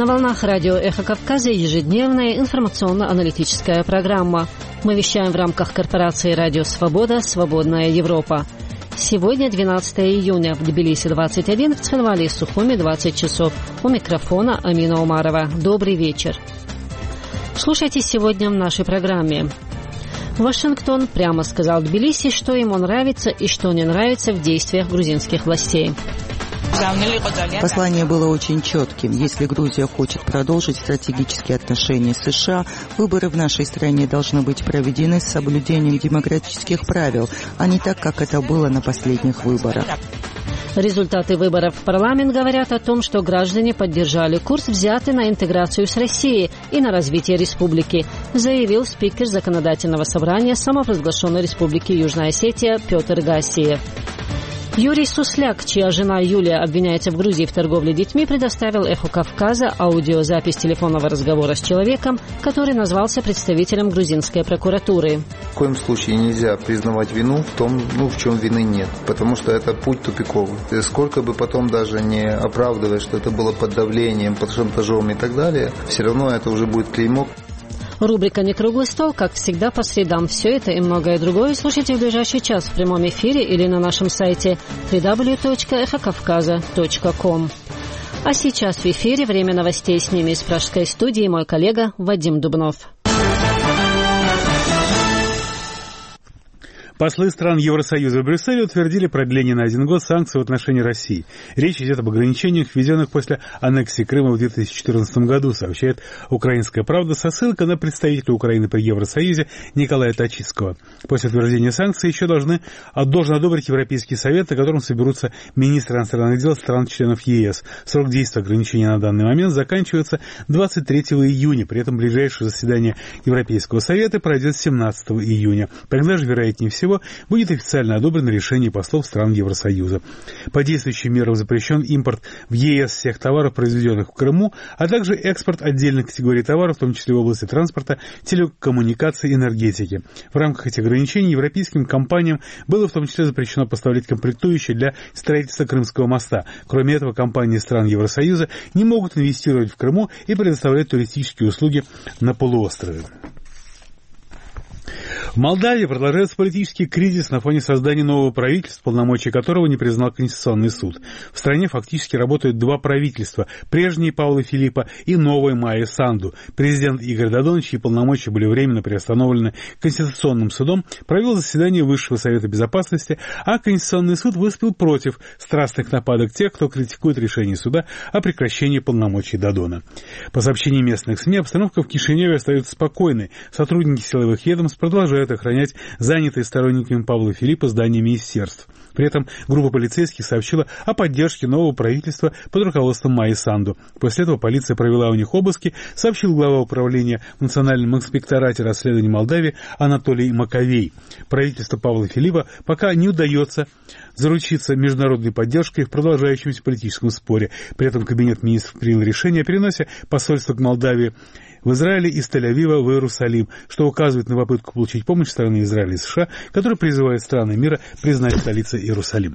На волнах радио «Эхо Кавказа» ежедневная информационно-аналитическая программа. Мы вещаем в рамках корпорации «Радио Свобода. Свободная Европа». Сегодня 12 июня. В Тбилиси 21, в Цхинвале и Сухуми 20 часов. У микрофона Амина Умарова. Добрый вечер. Слушайте сегодня в нашей программе. Вашингтон прямо сказал Тбилиси, что ему нравится и что не нравится в действиях грузинских властей. Послание было очень четким. Если Грузия хочет продолжить стратегические отношения с США, выборы в нашей стране должны быть проведены с соблюдением демократических правил, а не так, как это было на последних выборах. Результаты выборов в парламент говорят о том, что граждане поддержали курс, взятый на интеграцию с Россией и на развитие республики, заявил спикер Законодательного собрания самопровозглашенной республики Южная Осетия Петр Гассиев. Юрий Сусляк, чья жена Юлия обвиняется в Грузии в торговле детьми, предоставил «Эхо Кавказа» аудиозапись телефонного разговора с человеком, который назвался представителем грузинской прокуратуры. В коем случае нельзя признавать вину в том, в чем вины нет, потому что это путь тупиковый. Сколько бы потом даже не оправдывая, что это было под давлением, под шантажом и так далее, все равно это уже будет клеймо. Рубрика «Не круглый стол», как всегда, по средам. Все это и многое другое слушайте в ближайший час в прямом эфире или на нашем сайте www.echokavkaza.com. А сейчас в эфире время новостей. С ними из пражской студии мой коллега Вадим Дубнов. Послы стран Евросоюза в Брюсселе утвердили продление на 1 год санкций в отношении России. Речь идет об ограничениях, введенных после аннексии Крыма в 2014 году, сообщает «Украинская правда» со ссылкой на представителя Украины при Евросоюзе Николая Точицкого. После утверждения санкций еще должен одобрить Европейский совет, на котором соберутся министры иностранных дел стран-членов ЕС. Срок действия ограничений на данный момент заканчивается 23 июня. При этом ближайшее заседание Европейского совета пройдет 17 июня. Тогда же, вероятнее всего, будет официально одобрено решение послов стран Евросоюза. По действующим мерам запрещен импорт в ЕС всех товаров, произведенных в Крыму, а также экспорт отдельных категорий товаров, в том числе в области транспорта, телекоммуникаций и энергетики. В рамках этих ограничений европейским компаниям было в том числе запрещено поставлять комплектующие для строительства Крымского моста. Кроме этого, компании стран Евросоюза не могут инвестировать в Крыму и предоставлять туристические услуги на полуострове. В Молдавии продолжается политический кризис на фоне создания нового правительства, полномочия которого не признал Конституционный суд. В стране фактически работают два правительства – прежние Паула Филиппа и новая Майя Санду. Президент Игорь Додон, чьи полномочия были временно приостановлены Конституционным судом, провел заседание Высшего совета безопасности, а Конституционный суд выступил против страстных нападок тех, кто критикует решение суда о прекращении полномочий Додона. По сообщениям местных СМИ, обстановка в Кишиневе остается спокойной. Сотрудники силовых ведомств продолжают охранять занятые сторонниками Павла Филиппа здания министерств. При этом группа полицейских сообщила о поддержке нового правительства под руководством Майи Санду. После этого полиция провела у них обыски, сообщил глава управления в Национальном инспекторате расследований Молдавии Анатолий Маковей. Правительству Павла Филиппа пока не удается заручиться международной поддержкой в продолжающемся политическом споре. При этом Кабинет министров принял решение о переносе посольства к Молдавии в Израиле из Тель-Авива в Иерусалим, что указывает на попытку получить помощь со стороны Израиля и США, которые призывают страны мира признать столицей Иерусалим.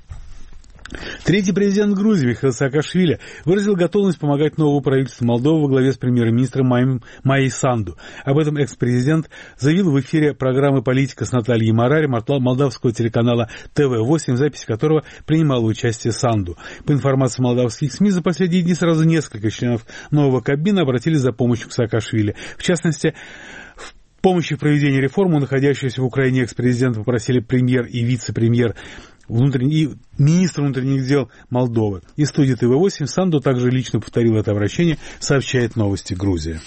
Третий президент Грузии Михаил Саакашвили выразил готовность помогать новому правительству Молдовы во главе с премьер-министром Майей Санду. Об этом экс-президент заявил в эфире программы «Политика» с Натальей Марари молдавского телеканала ТВ-8, в записи которого принимала участие Санду. По информации молдавских СМИ, за последние дни сразу несколько членов нового Кабмина обратились за помощью к Саакашвили. В частности, в помощи в проведении реформ у находящегося в Украине экс-президента попросили премьер и вице-премьер и министр внутренних дел Молдовы. Из студии ТВ-8 Санду также лично повторил это обращение, сообщает «Новости Грузии».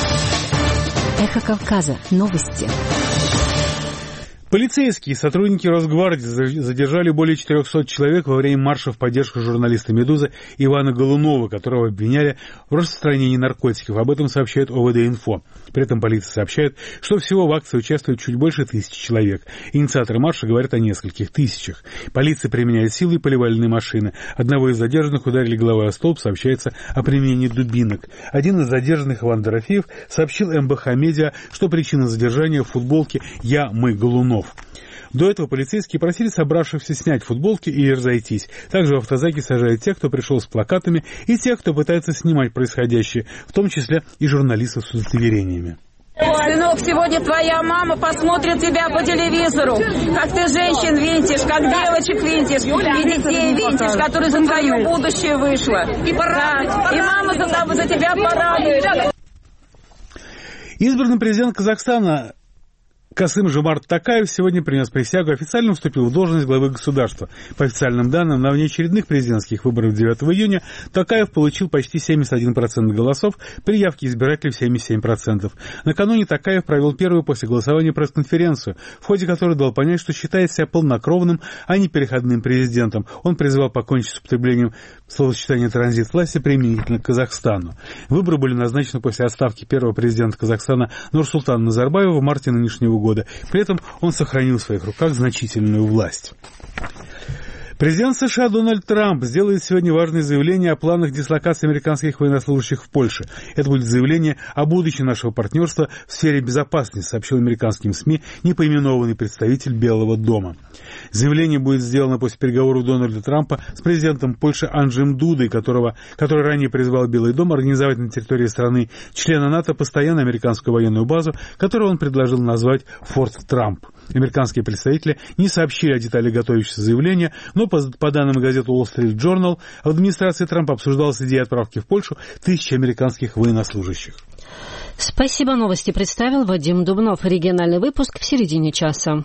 Эхо Кавказа. Новости. Полицейские и сотрудники Росгвардии задержали более 400 человек во время марша в поддержку журналиста «Медузы» Ивана Голунова, которого обвиняли в распространении наркотиков. Об этом сообщает ОВД-Инфо. При этом полиция сообщает, что всего в акции участвует чуть больше 1000 человек. Инициаторы марша говорят о нескольких тысячах. Полиция применяет силы и поливальные машины. Одного из задержанных ударили головой о столб, сообщается о применении дубинок. Один из задержанных, Иван Дорофеев, сообщил МБХ Медиа, что причина задержания в футболке «Я, мы, Голунов». домов. До этого полицейские просили собравшихся снять футболки и разойтись. Также в автозаки сажают тех, кто пришел с плакатами, и тех, кто пытается снимать происходящее, в том числе и журналистов с удостоверениями. Сынок, сегодня твоя мама посмотрит тебя по телевизору, как ты женщин винтишь, как девочек винтишь, и детей винтишь, которые за твое будущее вышло. И мама за тебя порадует. Избранный президент Казахстана Касым-Жомарт Токаев сегодня принес присягу, официально вступил в должность главы государства. По официальным данным, на внеочередных президентских выборах 9 июня Токаев получил почти 71% голосов, при явке избирателей в 77%. Накануне Токаев провел первую после голосования пресс-конференцию, в ходе которой дал понять, что считает себя полнокровным, а не переходным президентом. Он призывал покончить с употреблением словосочетания «транзит власти» применительно к Казахстану. Выборы были назначены после отставки первого президента Казахстана Нурсултана Назарбаева в марте нынешнего года. При этом он сохранил в своих руках значительную власть. Президент США Дональд Трамп сделает сегодня важное заявление о планах дислокации американских военнослужащих в Польше. Это будет заявление о будущем нашего партнерства в сфере безопасности, сообщил американским СМИ непоименованный представитель Белого дома. Заявление будет сделано после переговоров Дональда Трампа с президентом Польши Анджеем Дудой, который ранее призвал Белый дом организовать на территории страны члена НАТО постоянную американскую военную базу, которую он предложил назвать «Форт Трамп». Американские представители не сообщили о деталях готовящегося заявления, но по данным газеты Wall Street Journal, в администрации Трампа обсуждалась идея отправки в Польшу 1000 американских военнослужащих. Спасибо. Новости представил Вадим Дубнов. Региональный выпуск в середине часа.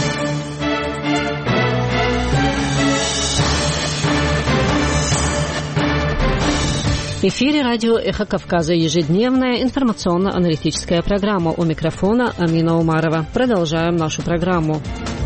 В эфире радио «Эхо Кавказа». Ежедневная информационно-аналитическая программа. У микрофона Амина Умарова. Продолжаем нашу программу.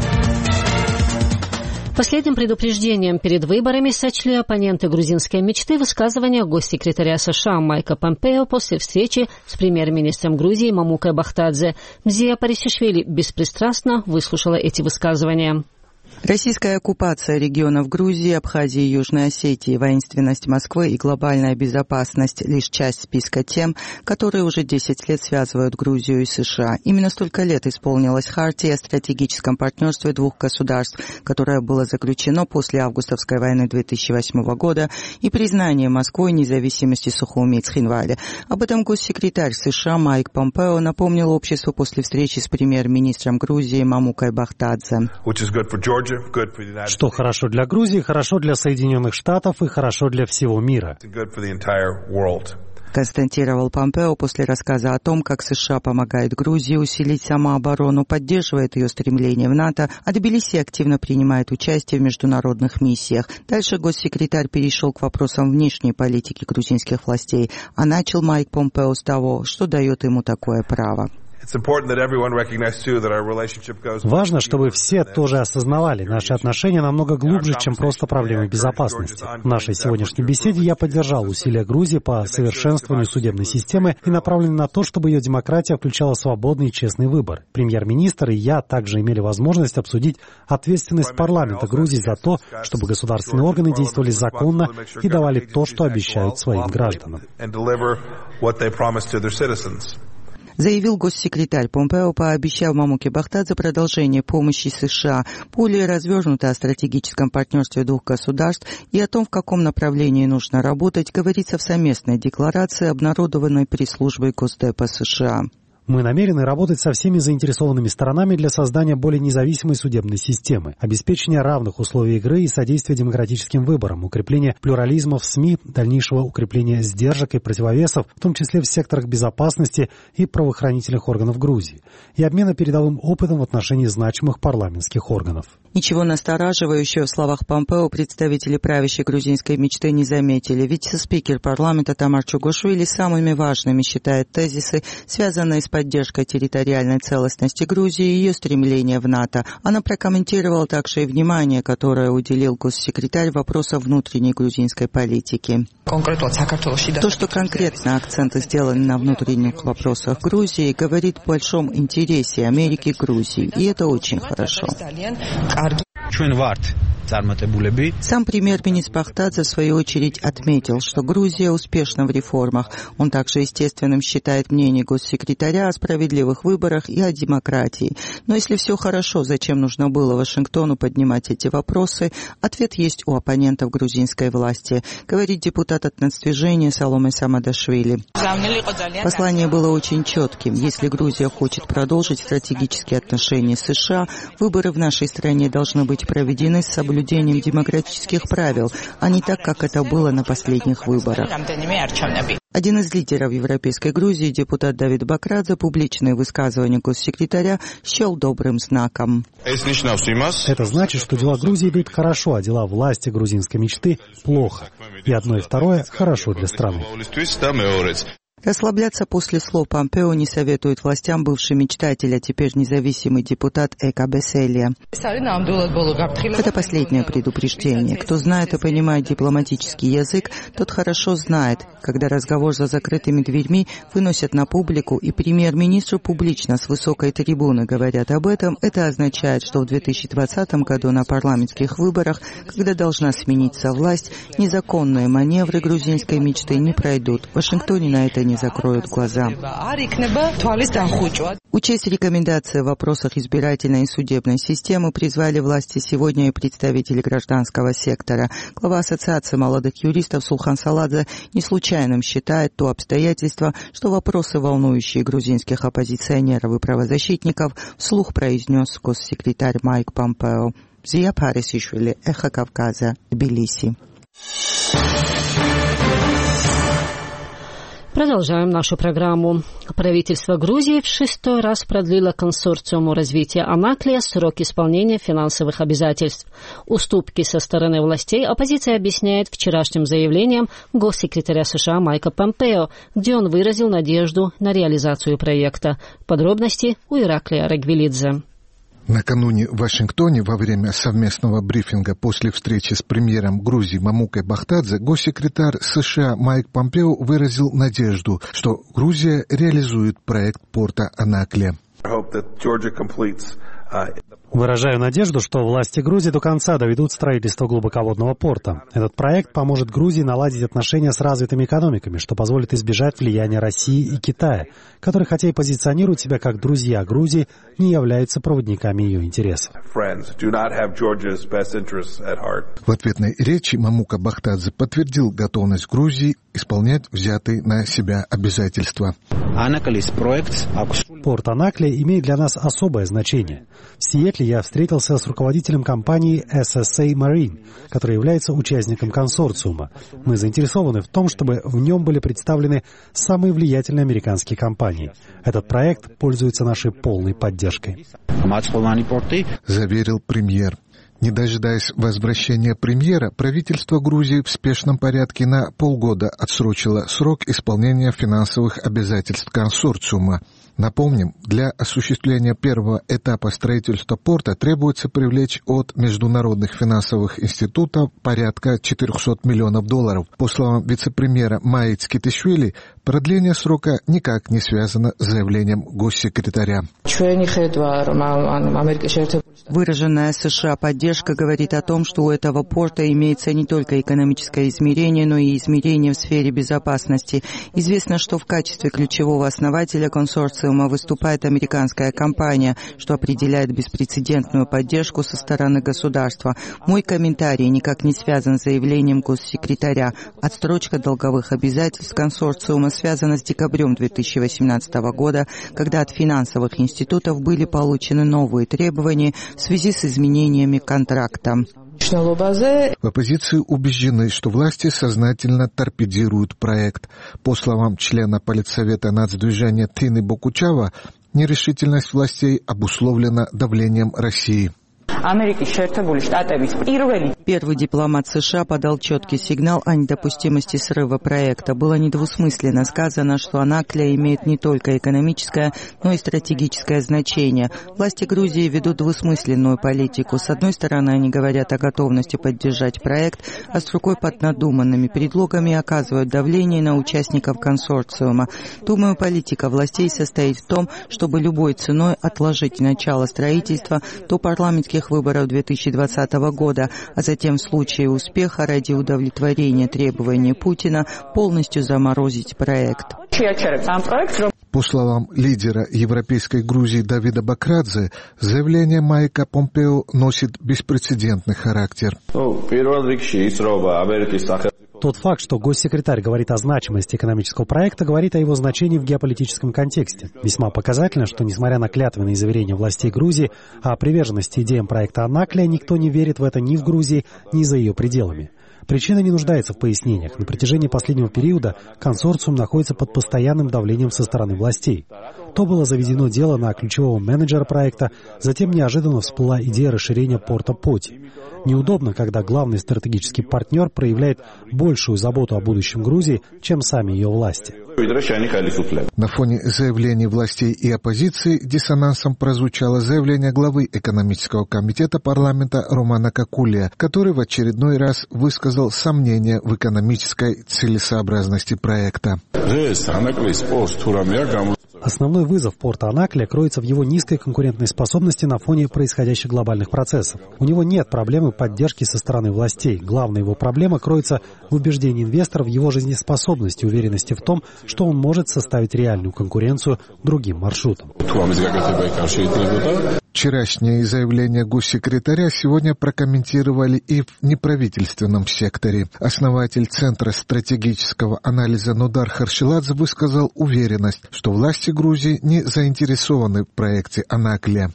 Последним предупреждением перед выборами сочли оппоненты грузинской мечты высказывания госсекретаря США Майка Помпео после встречи с премьер-министром Грузии Мамукой Бахтадзе. Мзия Парисишвили беспристрастно выслушала эти высказывания. Российская оккупация регионов Грузии, Абхазии и Южной Осетии, воинственность Москвы и глобальная безопасность – лишь часть списка тем, которые уже 10 лет связывают Грузию и США. Именно столько лет исполнилась хартия о стратегическом партнерстве двух государств, которое было заключено после августовской войны 2008 года и признание Москвой независимости Сухуми и Цхинвали. Об этом госсекретарь США Майк Помпео напомнил обществу после встречи с премьер-министром Грузии Мамукой Бахтадзе. Что хорошо для Грузии, хорошо для Соединенных Штатов и хорошо для всего мира. Констатировал Помпео после рассказа о том, как США помогает Грузии усилить самооборону, поддерживает ее стремление в НАТО, а Тбилиси активно принимает участие в международных миссиях. Дальше госсекретарь перешел к вопросам внешней политики грузинских властей, а начал Майк Помпео с того, что дает ему такое право. Важно, чтобы все тоже осознавали, наши отношения намного глубже, чем просто проблемы безопасности. В нашей сегодняшней беседе я поддержал усилия Грузии по совершенствованию судебной системы и направлены на то, чтобы ее демократия включала свободный и честный выбор. Премьер-министр и я также имели возможность обсудить ответственность парламента Грузии за то, чтобы государственные органы действовали законно и давали то, что обещают своим гражданам. Заявил госсекретарь. Помпео пообещал Мамуке Бахтадзе продолжение помощи США, более развернуто о стратегическом партнерстве двух государств и о том, в каком направлении нужно работать, говорится в совместной декларации, обнародованной пресс-службой Госдепа США. Мы намерены работать со всеми заинтересованными сторонами для создания более независимой судебной системы, обеспечения равных условий игры и содействия демократическим выборам, укрепления плюрализма в СМИ, дальнейшего укрепления сдержек и противовесов, в том числе в секторах безопасности и правоохранительных органов Грузии, и обмена передовым опытом в отношении значимых парламентских органов. Ничего настораживающего в словах Помпео представители правящей грузинской мечты не заметили, ведь спикер парламента Тамар Чугушвили самыми важными считает тезисы, связанные с поддержкой территориальной целостности Грузии и ее стремления в НАТО. Она прокомментировала также и внимание, которое уделил госсекретарь вопросам внутренней грузинской политики. То, что конкретно акценты сделаны на внутренних вопросах Грузии, говорит о большом интересе Америки к Грузии, и это очень хорошо. Сам премьер-министр Бахтадзе в свою очередь отметил, что Грузия успешна в реформах. Он также естественным считает мнение госсекретаря о справедливых выборах и о демократии. Но если все хорошо, зачем нужно было Вашингтону поднимать эти вопросы? Ответ есть у оппонентов грузинской власти, говорит депутат от Нацдвижения Саломе Самадашвили. Послание было очень четким. Если Грузия хочет продолжить стратегические отношения с США, выборы в нашей стране должны быть проведены с соблюдением демократических правил, а не так, как это было на последних выборах. Один из лидеров Европейской Грузии, депутат Давид Бакрадзе, публичные высказывания госсекретаря счел добрым знаком. Это значит, что дела Грузии идут хорошо, а дела власти грузинской мечты плохо. И одно и второе хорошо для страны. Расслабляться после слов Помпео не советует властям бывший мечтатель, а теперь независимый депутат Эка Беселия. Это последнее предупреждение. Кто знает и понимает дипломатический язык, тот хорошо знает, когда разговор за закрытыми дверьми выносят на публику и премьер-министру публично с высокой трибуны говорят об этом, это означает, что в 2020 году на парламентских выборах, когда должна смениться власть, незаконные маневры грузинской мечты не пройдут. В Вашингтоне на это не закроют глаза. Учесть рекомендации в вопросах избирательной и судебной системы призвали власти сегодня и представители гражданского сектора. Глава Ассоциации молодых юристов Сулхан Саладзе не случайным считает то обстоятельство, что вопросы, волнующие грузинских оппозиционеров и правозащитников, вслух произнес госсекретарь Майк Помпео. Зия Парисишвили, Эхо Кавказа, Тбилиси. Продолжаем нашу программу. Правительство Грузии в 6-й раз продлило консорциуму развития Анаклия срок исполнения финансовых обязательств. Уступки со стороны властей оппозиция объясняет вчерашним заявлением госсекретаря США Майка Помпео, где он выразил надежду на реализацию проекта. Подробности у Ираклия Рагвелидзе. Накануне в Вашингтоне во время совместного брифинга после встречи с премьером Грузии Мамукой Бахтадзе госсекретарь США Майк Помпео выразил надежду, что Грузия реализует проект порта Анаклия. Выражаю надежду, что власти Грузии до конца доведут строительство глубоководного порта. Этот проект поможет Грузии наладить отношения с развитыми экономиками, что позволит избежать влияния России и Китая, которые, хотя и позиционируют себя как друзья Грузии, не являются проводниками ее интересов. В ответной речи Мамука Бахтадзе подтвердил готовность Грузии исполнять взятые на себя обязательства. Порт Анаклия имеет для нас особое значение. В Сиэтле я встретился с руководителем компании SSA Marine, которая является участником консорциума. Мы заинтересованы в том, чтобы в нем были представлены самые влиятельные американские компании. Этот проект пользуется нашей полной поддержкой. Заверил премьер. Не дожидаясь возвращения премьера, правительство Грузии в спешном порядке на полгода отсрочило срок исполнения финансовых обязательств консорциума. Напомним, для осуществления первого этапа строительства порта требуется привлечь от международных финансовых институтов порядка $400 миллионов. По словам вице-премьера Майи Цкитишвили, продление срока никак не связано с заявлением госсекретаря. Выраженная США поддержка говорит о том, что у этого порта имеется не только экономическое измерение, но и измерение в сфере безопасности. Известно, что в качестве ключевого основателя консорциума выступает американская компания, что определяет беспрецедентную поддержку со стороны государства. Мой комментарий никак не связан с заявлением госсекретаря. Отсрочка долговых обязательств консорциума связана с декабрем 2018 года, когда от финансовых институтов были получены новые требования в связи с изменениями контракта. В оппозиции убеждены, что власти сознательно торпедируют проект. По словам члена политсовета нацдвижения Тины Бокучава, нерешительность властей обусловлена давлением России. Первый дипломат США подал четкий сигнал о недопустимости срыва проекта. Было недвусмысленно сказано, что Анаклия имеет не только экономическое, но и стратегическое значение. Власти Грузии ведут двусмысленную политику. С одной стороны, они говорят о готовности поддержать проект, а с другой под надуманными предлогами оказывают давление на участников консорциума. Думаю, политика властей состоит в том, чтобы любой ценой отложить начало строительства до парламентских президентских выборов 2020 года, а затем в случае успеха ради удовлетворения требований Путина полностью заморозить проект. По словам лидера европейской Грузии Давида Бакрадзе, заявление Майка Помпео носит беспрецедентный характер. Тот факт, что госсекретарь говорит о значимости экономического проекта, говорит о его значении в геополитическом контексте. Весьма показательно, что, несмотря на клятвенные заверения властей Грузии о приверженности идеям проекта Анаклия, никто не верит в это ни в Грузии, ни за ее пределами. Причина не нуждается в пояснениях. На протяжении последнего периода консорциум находится под постоянным давлением со стороны властей. То было заведено дело на ключевого менеджера проекта, затем неожиданно всплыла идея расширения порта Поти. Неудобно, когда главный стратегический партнер проявляет большую заботу о будущем Грузии, чем сами ее власти. На фоне заявлений властей и оппозиции диссонансом прозвучало заявление главы экономического комитета парламента Романа Какулия, который в очередной раз высказал сомнения в экономической целесообразности проекта. Основной вызов порта Анаклия кроется в его низкой конкурентной способности на фоне происходящих глобальных процессов. У него нет проблемы поддержки со стороны властей. Главная его проблема кроется в убеждении инвесторов в его жизнеспособности, уверенности в том, что он может составить реальную конкуренцию другим маршрутам. Вчерашнее заявление госсекретаря сегодня прокомментировали и в неправительственном секторе. Основатель Центра стратегического анализа Нодар Харшиладзе высказал уверенность, что власти Грузии не заинтересованы в проекте Анаклия.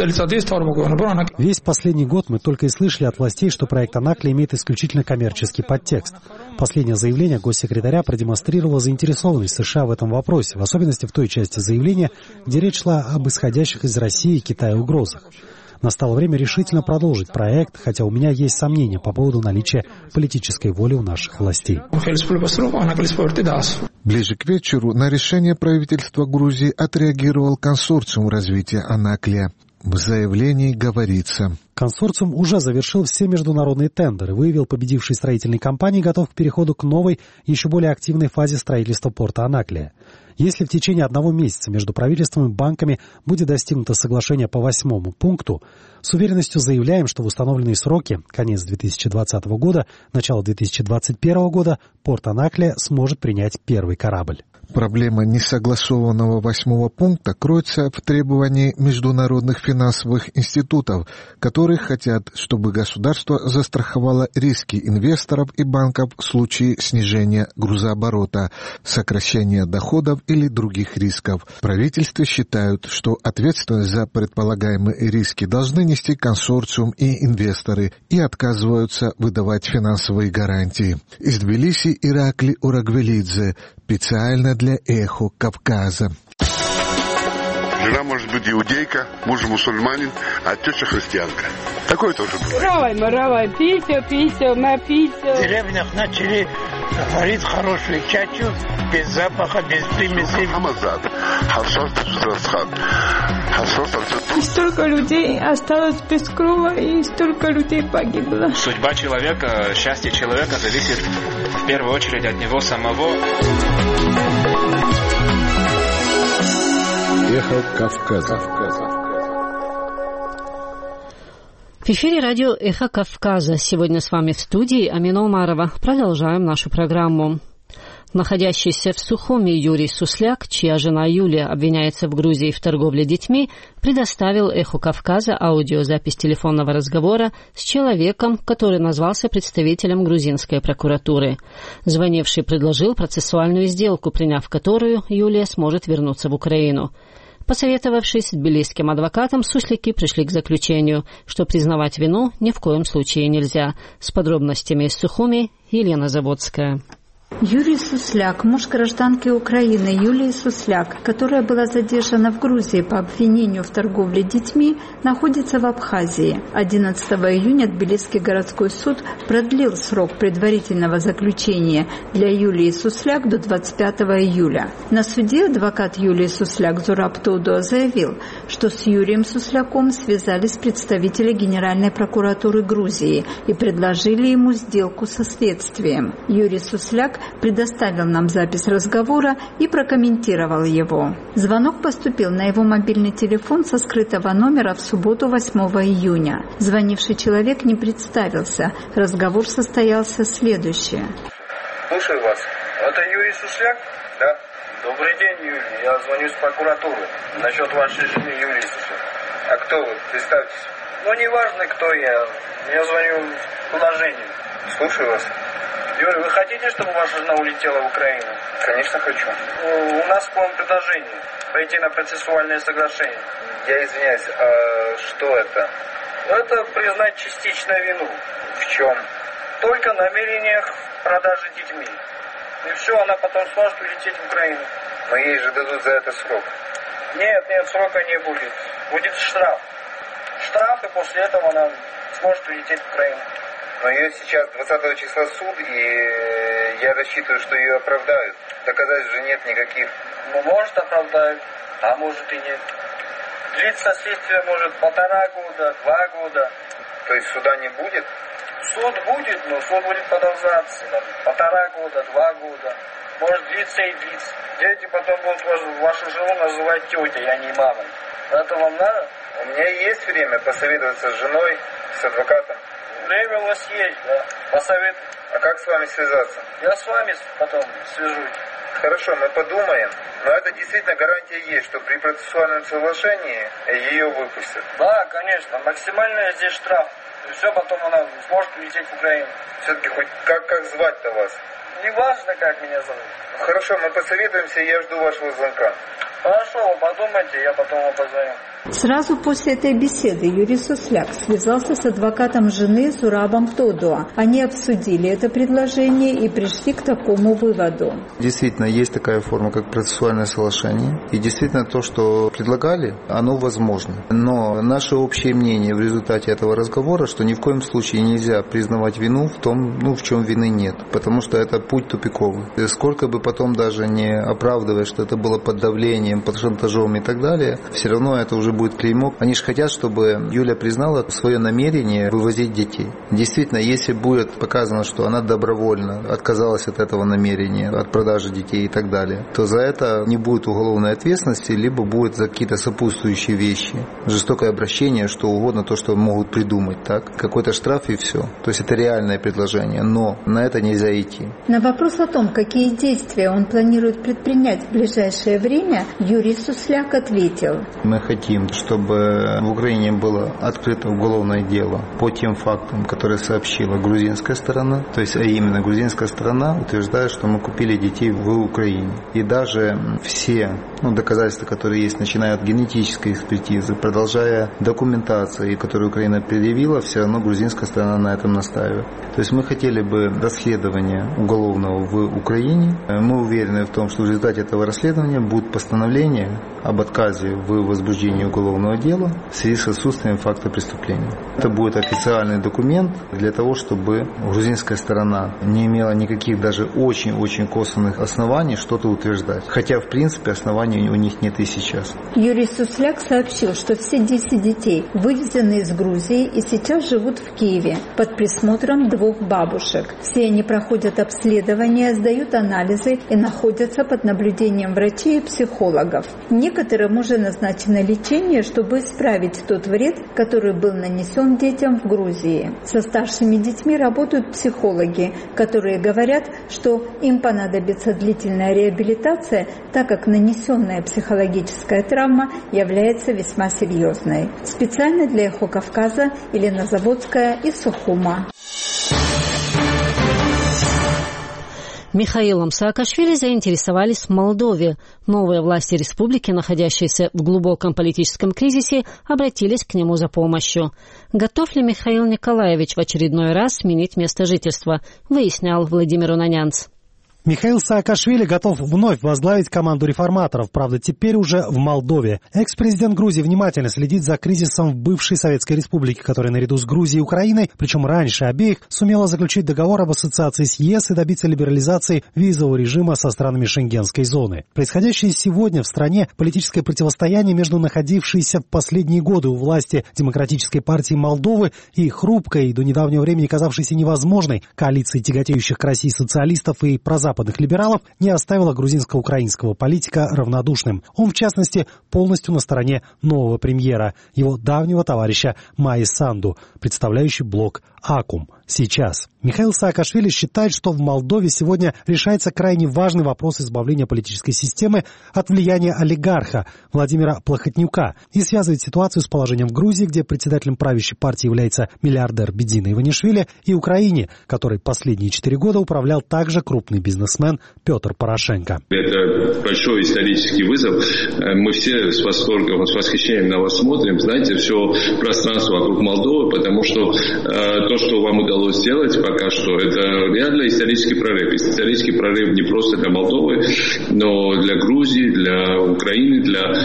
Весь последний год мы только и слышали от властей, что проект Анаклия имеет исключительно коммерческий подтекст. Последнее заявление госсекретаря продемонстрировало заинтересованность США в этом вопросе, в особенности в той части заявления, где речь шла об исходящих из России и Китая угрозах. Настало время решительно продолжить проект, хотя у меня есть сомнения по поводу наличия политической воли у наших властей. Ближе к вечеру на решение правительства Грузии отреагировал консорциум развития Анаклия. В заявлении говорится: консорциум уже завершил все международные тендеры, выявил победившие строительные компании, готов к переходу к новой, еще более активной фазе строительства порта Анаклия. Если в течение 1 месяца между правительством и банками будет достигнуто соглашение по 8 пункту, с уверенностью заявляем, что в установленные сроки, конец 2020 года, начало 2021 года, порт Анаклия сможет принять первый корабль. Проблема несогласованного 8 пункта кроется в требовании международных финансовых институтов, которые хотят, чтобы государство застраховало риски инвесторов и банков в случае снижения грузооборота, сокращения доходов или других рисков. В правительстве считают, что ответственность за предполагаемые риски должны нести консорциум и инвесторы, и отказываются выдавать финансовые гарантии. Из Тбилиси Иракли Урагвелидзе, специально для «Эхо Кавказа». Жена может быть иудейка, муж мусульманин, а теща христианка. Такое тоже бывает. Равай, пися, на пися. В деревнях начали варить хорошую чачу, без запаха, без примесей. И столько людей осталось без крова, и столько людей погибло. Судьба человека, счастье человека зависит в первую очередь от него самого. Эхо Кавказа. В эфире радио «Эхо Кавказа». Сегодня с вами в студии Амина Умарова. Продолжаем нашу программу. Находящийся в Сухуми Юрий Сусляк, чья жена Юлия обвиняется в Грузии в торговле детьми, предоставил «Эхо Кавказа» аудиозапись телефонного разговора с человеком, который назвался представителем грузинской прокуратуры. Звонивший предложил процессуальную сделку, приняв которую Юлия сможет вернуться в Украину. Посоветовавшись с тбилисским адвокатом, сусляки пришли к заключению, что признавать вину ни в коем случае нельзя. С подробностями из Сухуми Елена Заводская. Юрий Сусляк, муж гражданки Украины Юлии Сусляк, которая была задержана в Грузии по обвинению в торговле детьми, находится в Абхазии. 11 июня Тбилисский городской суд продлил срок предварительного заключения для Юлии Сусляк до 25 июля. На суде адвокат Юлии Сусляк Зураб Тодо заявил, что с Юрием Сусляком связались представители Генеральной прокуратуры Грузии и предложили ему сделку со следствием. Юрий Сусляк Сусляк предоставил нам запись разговора и прокомментировал его. Звонок поступил на его мобильный телефон со скрытого номера в субботу 8 июня. Звонивший человек не представился. Разговор состоялся следующее. Слушаю вас. Это Юрий Сусляк? Да. Добрый день, Юрий. Я звоню с прокуратуры насчет вашей жены Юрий Сусляк. А кто вы? Представьтесь. Неважно, кто я. Я звоню в положение. Слушаю вас. Юрий, вы хотите, чтобы ваша жена улетела в Украину? Конечно, хочу. У нас к вам предложение. Пойти на процессуальное соглашение. Я извиняюсь, а что это? Это признать частично вину. В чем? Только в намерениях продажи детьми. И все, она потом сможет улететь в Украину. Но ей же дадут за это срок. Нет, срока не будет. Будет штраф. Штраф, и после этого она сможет улететь в Украину. Но ее сейчас 20 числа суд, и я рассчитываю, что ее оправдают. Доказательств же нет никаких. Может оправдают, а может и нет. Длиться следствие может 1,5 года, 2 года. То есть суда не будет? Суд будет, но суд будет продолжаться. 1,5 года, 2 года. Может длиться и длиться. Дети потом будут вашу жену называть тетей, а не мамой. Это вам надо? У меня есть время посоветоваться с женой, с адвокатом. Время у вас есть, да? Посоветуй. А как с вами связаться? Я с вами потом свяжусь. Хорошо, мы подумаем. Но это действительно гарантия есть, что при процессуальном соглашении ее выпустят. Да, конечно. Максимальный здесь штраф. И все, потом она сможет улететь в Украину. Все-таки хоть как звать-то вас? Не важно, как меня зовут. Хорошо, мы посоветуемся, я жду вашего звонка. Хорошо, вы подумайте, я потом вам позвоню. Сразу после этой беседы Юрий Сусляк связался с адвокатом жены Зурабом Тодуа. Они обсудили это предложение и пришли к такому выводу. Действительно, есть такая форма, как процессуальное соглашение. И действительно, то, что предлагали, оно возможно. Но наше общее мнение в результате этого разговора, что ни в коем случае нельзя признавать вину в том, в чем вины нет. Потому что это путь тупиковый. И сколько бы потом даже не оправдывая, что это было под давлением, под шантажом и так далее, все равно это уже будет клеймо. Они же хотят, чтобы Юля признала свое намерение вывозить детей. Действительно, если будет показано, что она добровольно отказалась от этого намерения, от продажи детей и так далее, то за это не будет уголовной ответственности, либо будет за какие-то сопутствующие вещи. Жестокое обращение, что угодно, то, что могут придумать, так? Какой-то штраф и все. То есть это реальное предложение, но на это нельзя идти. На вопрос о том, какие действия он планирует предпринять в ближайшее время, Юрий Сусляк ответил. Мы хотим, чтобы в Украине было открыто уголовное дело по тем фактам, которые сообщила грузинская сторона. То есть, а именно грузинская сторона утверждает, что мы купили детей в Украине. И даже все доказательства, которые есть, начиная от генетической экспертизы, продолжая документации, которую Украина предъявила, все равно грузинская сторона на этом настаивает. То есть мы хотели бы расследования уголовного в Украине. Мы уверены в том, что в результате этого расследования будет постановление об отказе в возбуждении уголовного дела в связи с отсутствием факта преступления. Это будет официальный документ для того, чтобы грузинская сторона не имела никаких даже очень-очень косвенных оснований что-то утверждать. Хотя, в принципе, оснований у них нет и сейчас. Юрий Сусляк сообщил, что все 10 детей вывезены из Грузии и сейчас живут в Киеве под присмотром 2 бабушек. Все они проходят обследование, сдают анализы и находятся под наблюдением врачей и психологов. Некоторым уже назначено лечение, чтобы исправить тот вред, который был нанесен детям в Грузии. Со старшими детьми работают психологи, которые говорят, что им понадобится длительная реабилитация, так как нанесенная психологическая травма является весьма серьезной. Специально для «Эхо Кавказа» Елена Заводская из Сухума. Михаилом Саакашвили заинтересовались в Молдове. Новые власти республики, находящиеся в глубоком политическом кризисе, обратились к нему за помощью. Готов ли Михаил Николаевич в очередной раз сменить место жительства, выяснял Владимир Унанянц. Михаил Саакашвили готов вновь возглавить команду реформаторов, правда, теперь уже в Молдове. Экс-президент Грузии внимательно следит за кризисом в бывшей Советской Республике, которая наряду с Грузией и Украиной, причем раньше обеих, сумела заключить договор об ассоциации с ЕС и добиться либерализации визового режима со странами Шенгенской зоны. Происходящее сегодня в стране политическое противостояние между находившейся в последние годы у власти Демократической партии Молдовы и хрупкой, до недавнего времени казавшейся невозможной, коалицией тяготеющих к России социалистов и прозападных западных либералов не оставила грузинско-украинского политика равнодушным. Он, в частности, полностью на стороне нового премьера, его давнего товарища Майи Санду, представляющий блок АКУМ. Сейчас Михаил Саакашвили считает, что в Молдове сегодня решается крайне важный вопрос избавления политической системы от влияния олигарха Владимира Плохотнюка и связывает ситуацию с положением в Грузии, где председателем правящей партии является миллиардер Бедзина Иванишвили, и Украине, которой последние 4 года управлял также крупный бизнесмен Петр Порошенко. Это большой исторический вызов. Мы все с восторгом, с восхищением на вас смотрим. Знаете, все пространство вокруг Молдовы, потому что то, что вам удалось сделать пока что, это реально исторический прорыв. Исторический прорыв не просто для Молдовы, но для Грузии, для Украины,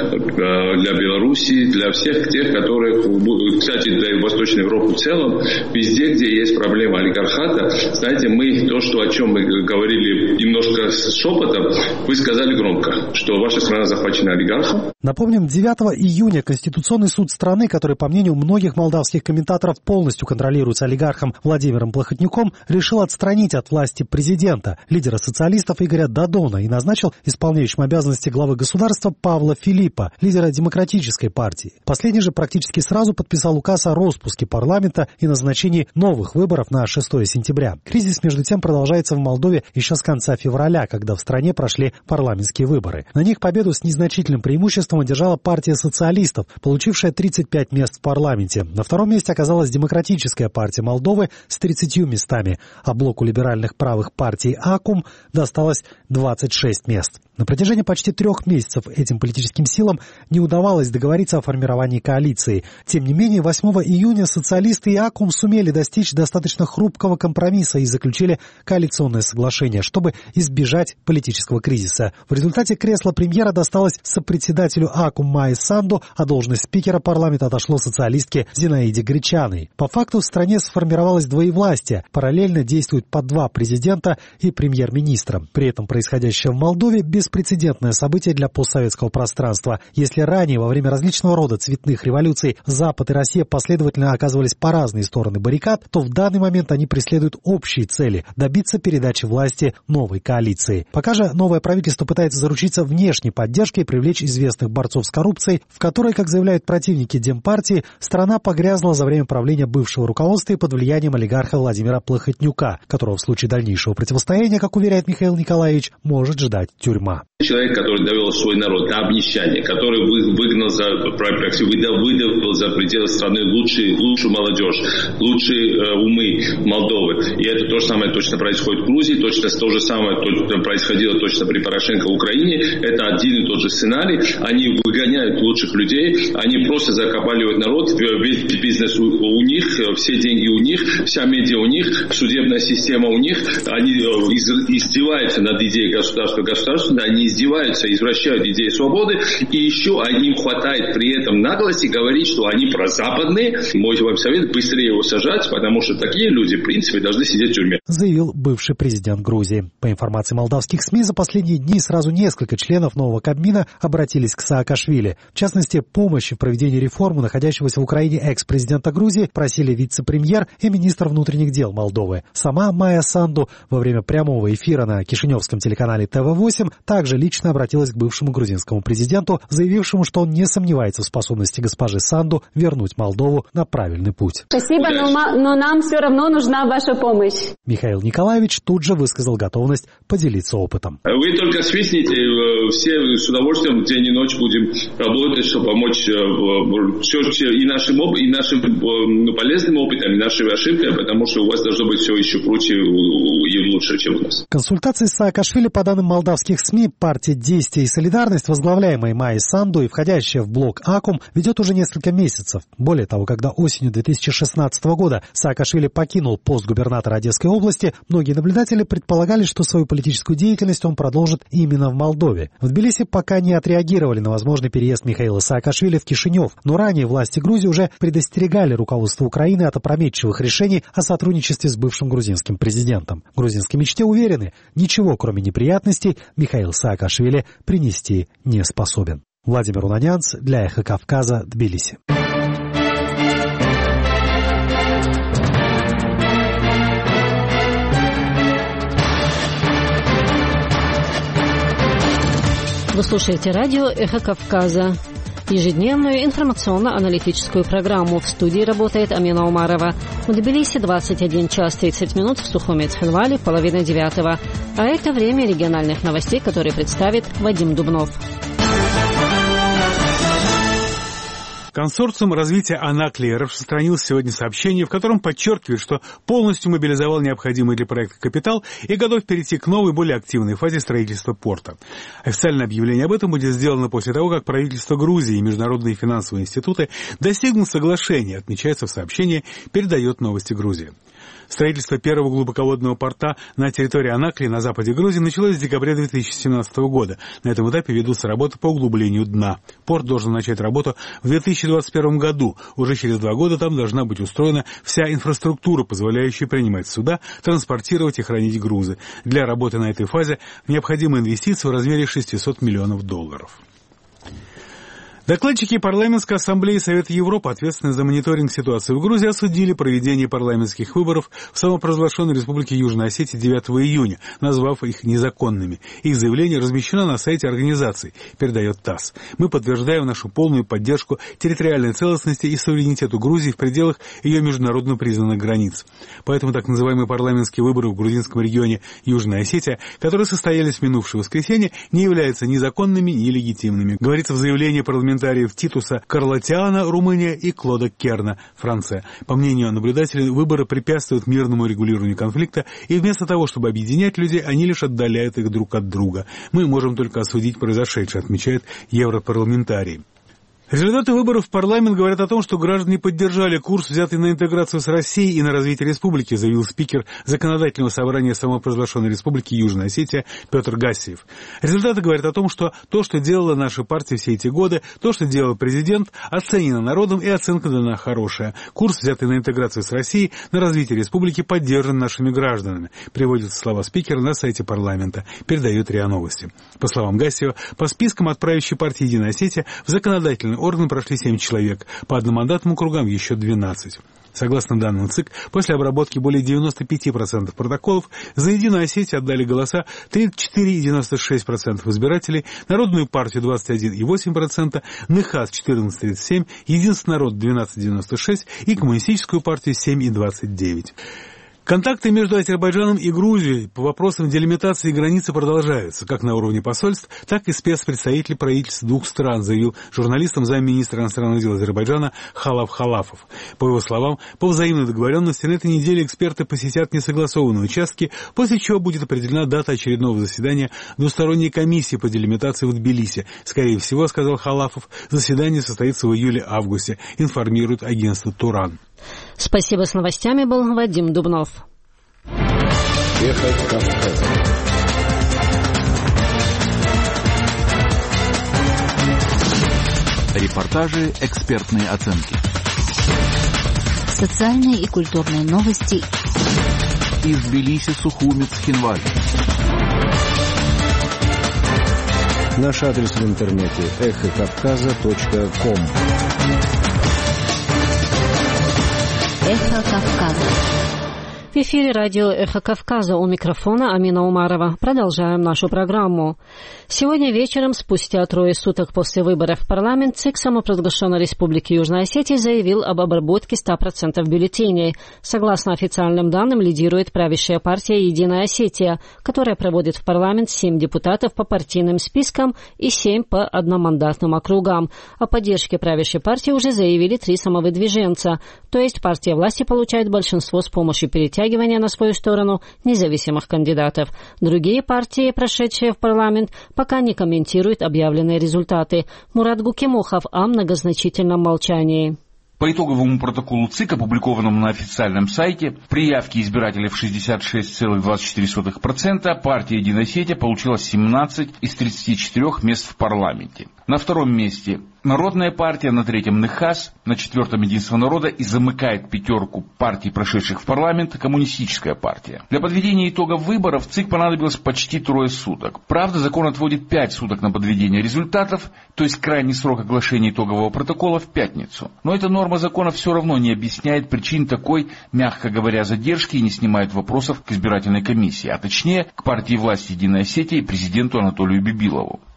для Белоруссии, для всех тех, которые, кстати, для Восточной Европы в целом, везде, где есть проблема олигархата. Знаете, мы то, о чем мы говорили немножко с шепотом, вы сказали громко, что ваша страна захвачена олигархом. Напомним, 9 июня Конституционный суд страны, который, по мнению многих молдавских комментаторов, полностью контролируется олигархом Владимиром Плохотнюком, решил отстранить от власти президента, лидера социалистов Игоря Додона, и назначил исполняющим обязанности главы государства Павла Филиппа, лидера Демократической партии. Последний же практически сразу подписал указ о распуске парламента и назначении новых выборов на 6 сентября. Кризис, между тем, продолжается в Молдове еще с конца февраля, когда в стране прошли парламентские выборы. На них победу с незначительным преимуществом одержала партия социалистов, получившая 35 мест в парламенте. На втором месте оказалась Демократическая партия Молдовы с 30 местами, а блоку либеральных правых партий АКУМ досталось 26 мест. На протяжении почти 3 месяцев этим политическим силам не удавалось договориться о формировании коалиции. Тем не менее, 8 июня социалисты и АКУМ сумели достичь достаточно хрупкого компромисса и заключили коалиционное соглашение, чтобы избежать политического кризиса. В результате кресло премьера досталось сопредседателю АКУМ Майи Санду, а должность спикера парламента отошло социалистке Зинаиде Гречаной. По факту в стране сформировалось двоевластие. Параллельно действуют по 2 президента и премьер-министра. При этом происходящее в Молдове беспрецедентное событие для постсоветского пространства. Если ранее во время различного рода цветных революций Запад и Россия последовательно оказывались по разные стороны баррикад, то в данный момент они преследуют общие цели – добиться передачи власти новой коалиции. Пока же новое правительство пытается заручиться внешней поддержкой и привлечь известных борцов с коррупцией, в которой, как заявляют противники Демпартии, страна погрязла за время правления бывшего руководства и под влиянием олигарха Владимира Плохотнюка, которого в случае дальнейшего противостояния, как уверяет Михаил Николаевич, может ждать тюрьма. Человек, который довел свой народ до обнищания, который выгнал выдавил за пределы страны лучшую молодежь, лучшие умы Молдовы. И это то же самое точно происходит в Грузии, точно то же самое происходило точно при Порошенко в Украине. Это один и тот же сценарий. Они выгоняют лучших людей, они просто закапаливают народ, весь бизнес у них, все деньги у них, вся медиа у них, судебная система у них. Они издеваются над идеей государства, они издеваются, извращают идеи свободы, и еще им хватает при этом наглости говорить, что они прозападные. Мой вам совет — быстрее его сажать, потому что такие люди, в принципе, должны сидеть в тюрьме. Заявил бывший президент Грузии. По информации молдавских СМИ, за последние дни сразу несколько членов нового Кабмина обратились к Саакашвили. В частности, помощи в проведении реформы находящегося в Украине экс-президента Грузии просили вице-премьер и министр внутренних дел Молдовы. Сама Майя Санду во время прямого эфира на кишиневском телеканале ТВ-8 также лично обратилась к бывшему грузинскому президенту, заявившему, что он не сомневается в способности госпожи Санду вернуть Молдову на правильный путь. Спасибо, но нам все равно нужна ваша помощь. Михаил Николаевич тут же высказал готовность поделиться опытом. Вы только свистните, все с удовольствием день и ночь будем работать, чтобы помочь и нашим полезным опытом, и нашими ошибками, потому что у вас должно быть все еще круче и лучше, чем у нас. Консультации с Саакашвили, по данным молдавских СМИ, партия «Действие и солидарность», возглавляемая Майей Санду и входящая в блок АКУМ, ведет уже несколько месяцев. Более того, когда осенью 2016 года Саакашвили покинул пост губернатора Одесской области, многие наблюдатели предполагали, что свою политическую деятельность он продолжит именно в Молдове. В Тбилиси пока не отреагировали на возможный переезд Михаила Саакашвили в Кишинев, но ранее власти Грузии уже предостерегали руководство Украины от опрометчивых решений о сотрудничестве с бывшим грузинским президентом. Грузинские мечте уверены, ничего кроме неприятностей Михаил Саакашвили принести не способен. Владимир Унанянц для Эхо Кавказа, Тбилиси. Вы слушаете радио «Эхо Кавказа». Ежедневную информационно-аналитическую программу. В студии работает Амина Умарова. В Тбилиси 21 час 30 минут, в Сухуми Цхинвале 8:30. А это время региональных новостей, которые представит Вадим Дубнов. Консорциум развития Анакли распространил сегодня сообщение, в котором подчеркивает, что полностью мобилизовал необходимый для проекта капитал и готов перейти к новой, более активной фазе строительства порта. Официальное объявление об этом будет сделано после того, как правительство Грузии и международные финансовые институты достигнут соглашения, отмечается в сообщении, передает Новости Грузии. Строительство первого глубоководного порта на территории Анакли на западе Грузии началось в декабре 2017 года. На этом этапе ведутся работы по углублению дна. Порт должен начать работу в 2021 году. Уже через 2 года там должна быть устроена вся инфраструктура, позволяющая принимать суда, транспортировать и хранить грузы. Для работы на этой фазе необходимы инвестиции в размере $600 миллионов. Докладчики парламентской ассамблеи Совета Европы, ответственные за мониторинг ситуации в Грузии, осудили проведение парламентских выборов в самопровозглашенной республике Южной Осетии 9 июня, назвав их незаконными. Их заявление размещено на сайте организации, передает ТАСС. Мы подтверждаем нашу полную поддержку территориальной целостности и суверенитету Грузии в пределах ее международно признанных границ. Поэтому так называемые парламентские выборы в грузинском регионе Южная Осетия, которые состоялись в минувшее воскресенье, не являются ни законными, ни легитимными, говорится в заявлении парламентариев Титуса Карлатиана, Румыния, и Клода Керна, Франция. По мнению наблюдателей, выборы препятствуют мирному регулированию конфликта, и вместо того, чтобы объединять людей, они лишь отдаляют их друг от друга. Мы можем только осудить произошедшее, отмечают европарламентарии. Результаты выборов в парламент говорят о том, что граждане поддержали курс, взятый на интеграцию с Россией и на развитие республики, заявил спикер Законодательного собрания самопровозглашенной республики Южная Осетия Петр Гассиев. Результаты говорят о том, что то, что делала наша партия все эти годы, то, что делал президент, оценено народом и оценка дана хорошая. Курс, взятый на интеграцию с Россией, на развитие республики, поддержан нашими гражданами, приводятся слова спикера на сайте парламента, передает РИА Новости. По словам Гассиева, по спискам от правящей партии Единая Осетия в законодательный орган прошли 7 человек, по одномандатным округам еще 12. Согласно данным ЦИК, после обработки более 95% протоколов за Единую Осетию отдали голоса 34,96% избирателей, Народную партию 21,8%, НХАС 14,37%, Единственный народ 12,96% и Коммунистическую партию 7,29%. Контакты между Азербайджаном и Грузией по вопросам делимитации границы продолжаются, как на уровне посольств, так и спецпредставителей правительств двух стран, заявил журналистам замминистра иностранных дел Азербайджана Халав Халафов. По его словам, по взаимной договоренности на этой неделе эксперты посетят несогласованные участки, после чего будет определена дата очередного заседания двусторонней комиссии по делимитации в Тбилиси. Скорее всего, сказал Халафов, заседание состоится в июле-августе, информирует агентство «Туран». Спасибо, с новостями был Вадим Дубнов. Эхо Кавказа. Репортажи, экспертные оценки. Социальные и культурные новости. Из Тбилиси, Сухуми, Цхинвале. Наш адрес в интернете эхокавказа.ком. Эхо Кавказа. В эфире радио «Эхо Кавказа», у микрофона Амина Умарова. Продолжаем нашу программу. Сегодня вечером, спустя 3 суток после выборов в парламент, ЦИК самопровозглашенной республики Южная Осетия заявил об обработке 100% бюллетеней. Согласно официальным данным, лидирует правящая партия «Единая Осетия», которая проводит в парламент 7 депутатов по партийным спискам и 7 по одномандатным округам. О поддержке правящей партии уже заявили 3 самовыдвиженца, то есть партия власти получает большинство с помощью перетягивания на свою сторону независимых кандидатов. Другие партии, прошедшие в парламент, пока не комментируют объявленные результаты. Мурат Гукимухов о многозначительном молчании. По итоговому протоколу ЦИК, опубликованному на официальном сайте, при явке избирателей в 66,24%, партия «Единая Осетия» получила 17 из 34 мест в парламенте. На втором месте Народная партия, на третьем НХАС, на четвертом Единство народа, и замыкает пятерку партий, прошедших в парламент, Коммунистическая партия. Для подведения итогов выборов ЦИК понадобилось почти 3 суток. Правда, закон отводит 5 суток на подведение результатов, то есть крайний срок оглашения итогового протокола в пятницу. Но эта норма закона все равно не объясняет причин такой, мягко говоря, задержки и не снимает вопросов к избирательной комиссии, а точнее к партии власти «Единая Осетия» и президенту Анатолию Бибилову.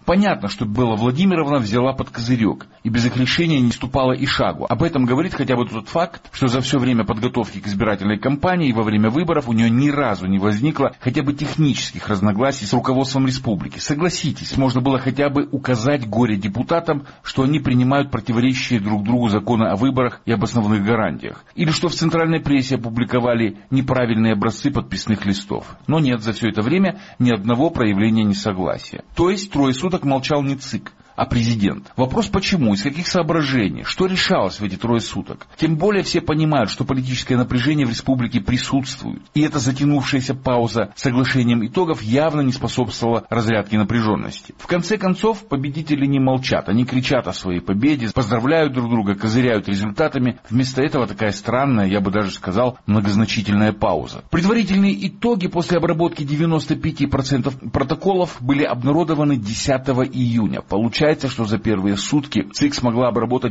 Понятно, что Белла Владимировна взяла под козырек и без их решения не ступала и шагу. Об этом говорит хотя бы тот факт, что за все время подготовки к избирательной кампании и во время выборов у нее ни разу не возникло хотя бы технических разногласий с руководством республики. Согласитесь, можно было хотя бы указать горе-депутатам, что они принимают противоречащие друг другу законы о выборах и об основных гарантиях. Или что в центральной прессе опубликовали неправильные образцы подписных листов. Но нет, за все это время ни одного проявления несогласия. То есть трое суток молчал не ЦИК, а президент. Вопрос почему, из каких соображений, что решалось в эти трое суток. Тем более все понимают, что политическое напряжение в республике присутствует. И эта затянувшаяся пауза с соглашением итогов явно не способствовала разрядке напряженности. В конце концов, победители не молчат, они кричат о своей победе, поздравляют друг друга, козыряют результатами. Вместо этого такая странная, я бы даже сказал, многозначительная пауза. Предварительные итоги после обработки 95% протоколов были обнародованы 10 июня. Получается, что за первые сутки ЦИК смогла обработать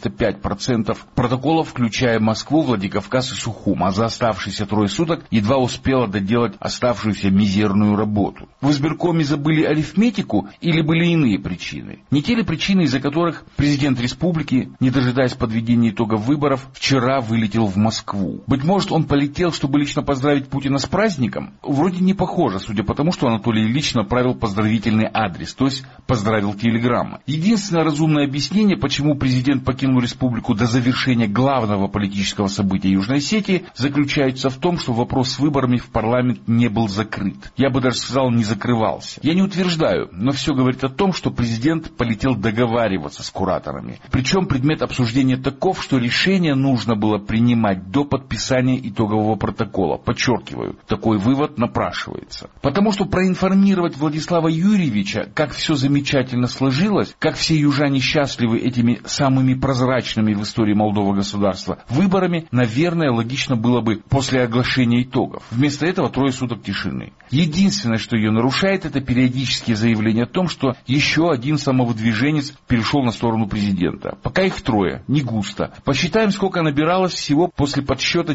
95% протоколов, включая Москву, Владикавказ и Сухум, а за оставшиеся трое суток едва успела доделать оставшуюся мизерную работу. В избиркоме забыли арифметику или были иные причины? Не те ли причины, из-за которых президент республики, не дожидаясь подведения итогов выборов, вчера вылетел в Москву? Быть может, он полетел, чтобы лично поздравить Путина с праздником? Вроде не похоже, судя по тому, что Анатолий Ильич направил поздравительный адрес, то есть поздравил телеграмму. Единственное разумное объяснение, почему президент покинул республику до завершения главного политического события Южной Осетии, заключается в том, что вопрос с выборами в парламент не был закрыт. Я бы даже сказал, не закрывался. Я не утверждаю, но все говорит о том, что президент полетел договариваться с кураторами. Причем предмет обсуждения таков, что решение нужно было принимать до подписания итогового протокола. Подчеркиваю, такой вывод напрашивается. Потому что проинформировать Владислава Юрьевича, как все замечательно сложилось, как все южане счастливы этими самыми прозрачными в истории Молдовы государства выборами, наверное, логично было бы после оглашения итогов. Вместо этого трое суток тишины. Единственное, что ее нарушает, это периодические заявления о том, что еще один самовыдвиженец перешел на сторону президента. Пока их трое, не густо. Посчитаем, сколько набиралось всего после подсчета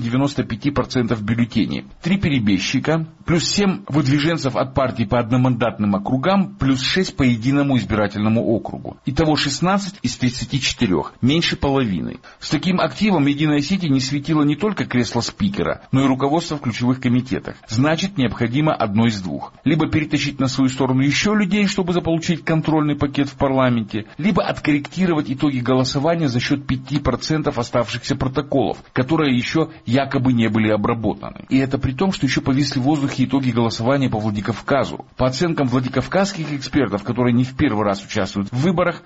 95% бюллетеней. 3 перебежчика, плюс 7 выдвиженцев от партии по одномандатным округам, плюс 6 по единому избирательному округу. Итого 16 из 34, меньше половины. С таким активом Единая Осетия не светила не только кресло спикера, но и руководство в ключевых комитетах. Значит, необходимо одно из двух. Либо перетащить на свою сторону еще людей, чтобы заполучить контрольный пакет в парламенте, либо откорректировать итоги голосования за счет 5% оставшихся протоколов, которые еще якобы не были обработаны. И это при том, что еще повисли в воздухе итоги голосования по Владикавказу. По оценкам владикавказских экспертов, которые не в первый раз участвуют в выборах,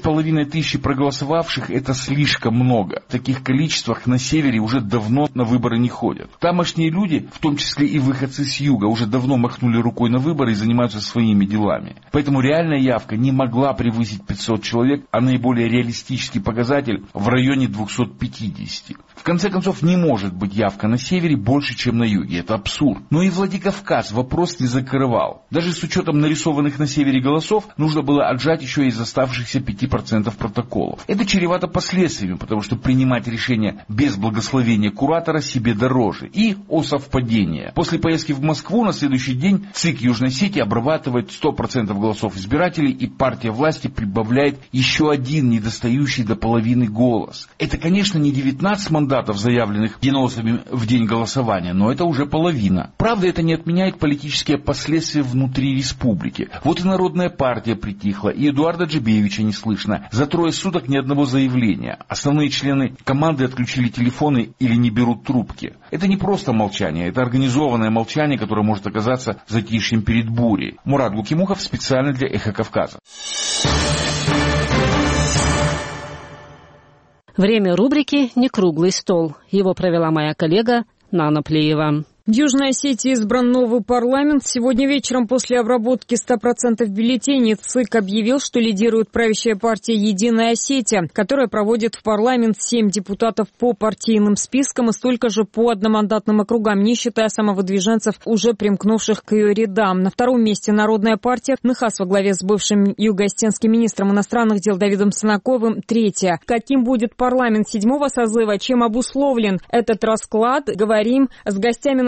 2500 проголосовавших — это слишком много. В таких количествах на севере уже давно на выборы не ходят. Тамошние люди, в том числе и выходцы с юга, уже давно махнули рукой на выборы и занимаются своими делами. Поэтому реальная явка не могла превысить 500 человек, а наиболее реалистический показатель в районе 250. В конце концов, не может быть явка на севере больше, чем на юге. Это абсурд. Но и Владикавказ вопрос не закрывал. Даже с учетом нарисованных на севере голосов, нужно было отжать еще из оставшихся 5% протоколов. Это чревато последствиями, потому что принимать решение без благословения куратора себе дороже. И о совпадении. После поездки в Москву на следующий день ЦИК Южной Осетии обрабатывает 100% голосов избирателей, и партия власти прибавляет еще один недостающий до половины голос. Это, конечно, не 19 мандатов, заявленных единосами в день голосования, но это уже половина. Правда, это не отменяет политические последствия внутри республики. Вот и Народная партия притихла, и Эдуарда Джибеевича не слышно. За трое суток ни одного заявления. Основные члены команды отключили телефоны или не берут трубки. Это не просто молчание, это организованное молчание, которое может оказаться затишьем перед бурей. Мурат Гукимухов специально для «Эхо Кавказа». Время рубрики «Не круглый стол». Его провела моя коллега Нана Плеева. В Южной Осетии избран новый парламент. Сегодня вечером после обработки 100% бюллетеней ЦИК объявил, что лидирует правящая партия «Единая Осетия», которая проводит в парламент 7 депутатов по партийным спискам и столько же по одномандатным округам, не считая самовыдвиженцев, уже примкнувших к ее рядам. На втором месте Народная партия НХАС во главе с бывшим юго-осетинским министром иностранных дел Давидом Санаковым. Третья. Каким будет парламент 7-го созыва, чем обусловлен этот расклад, говорим с гостями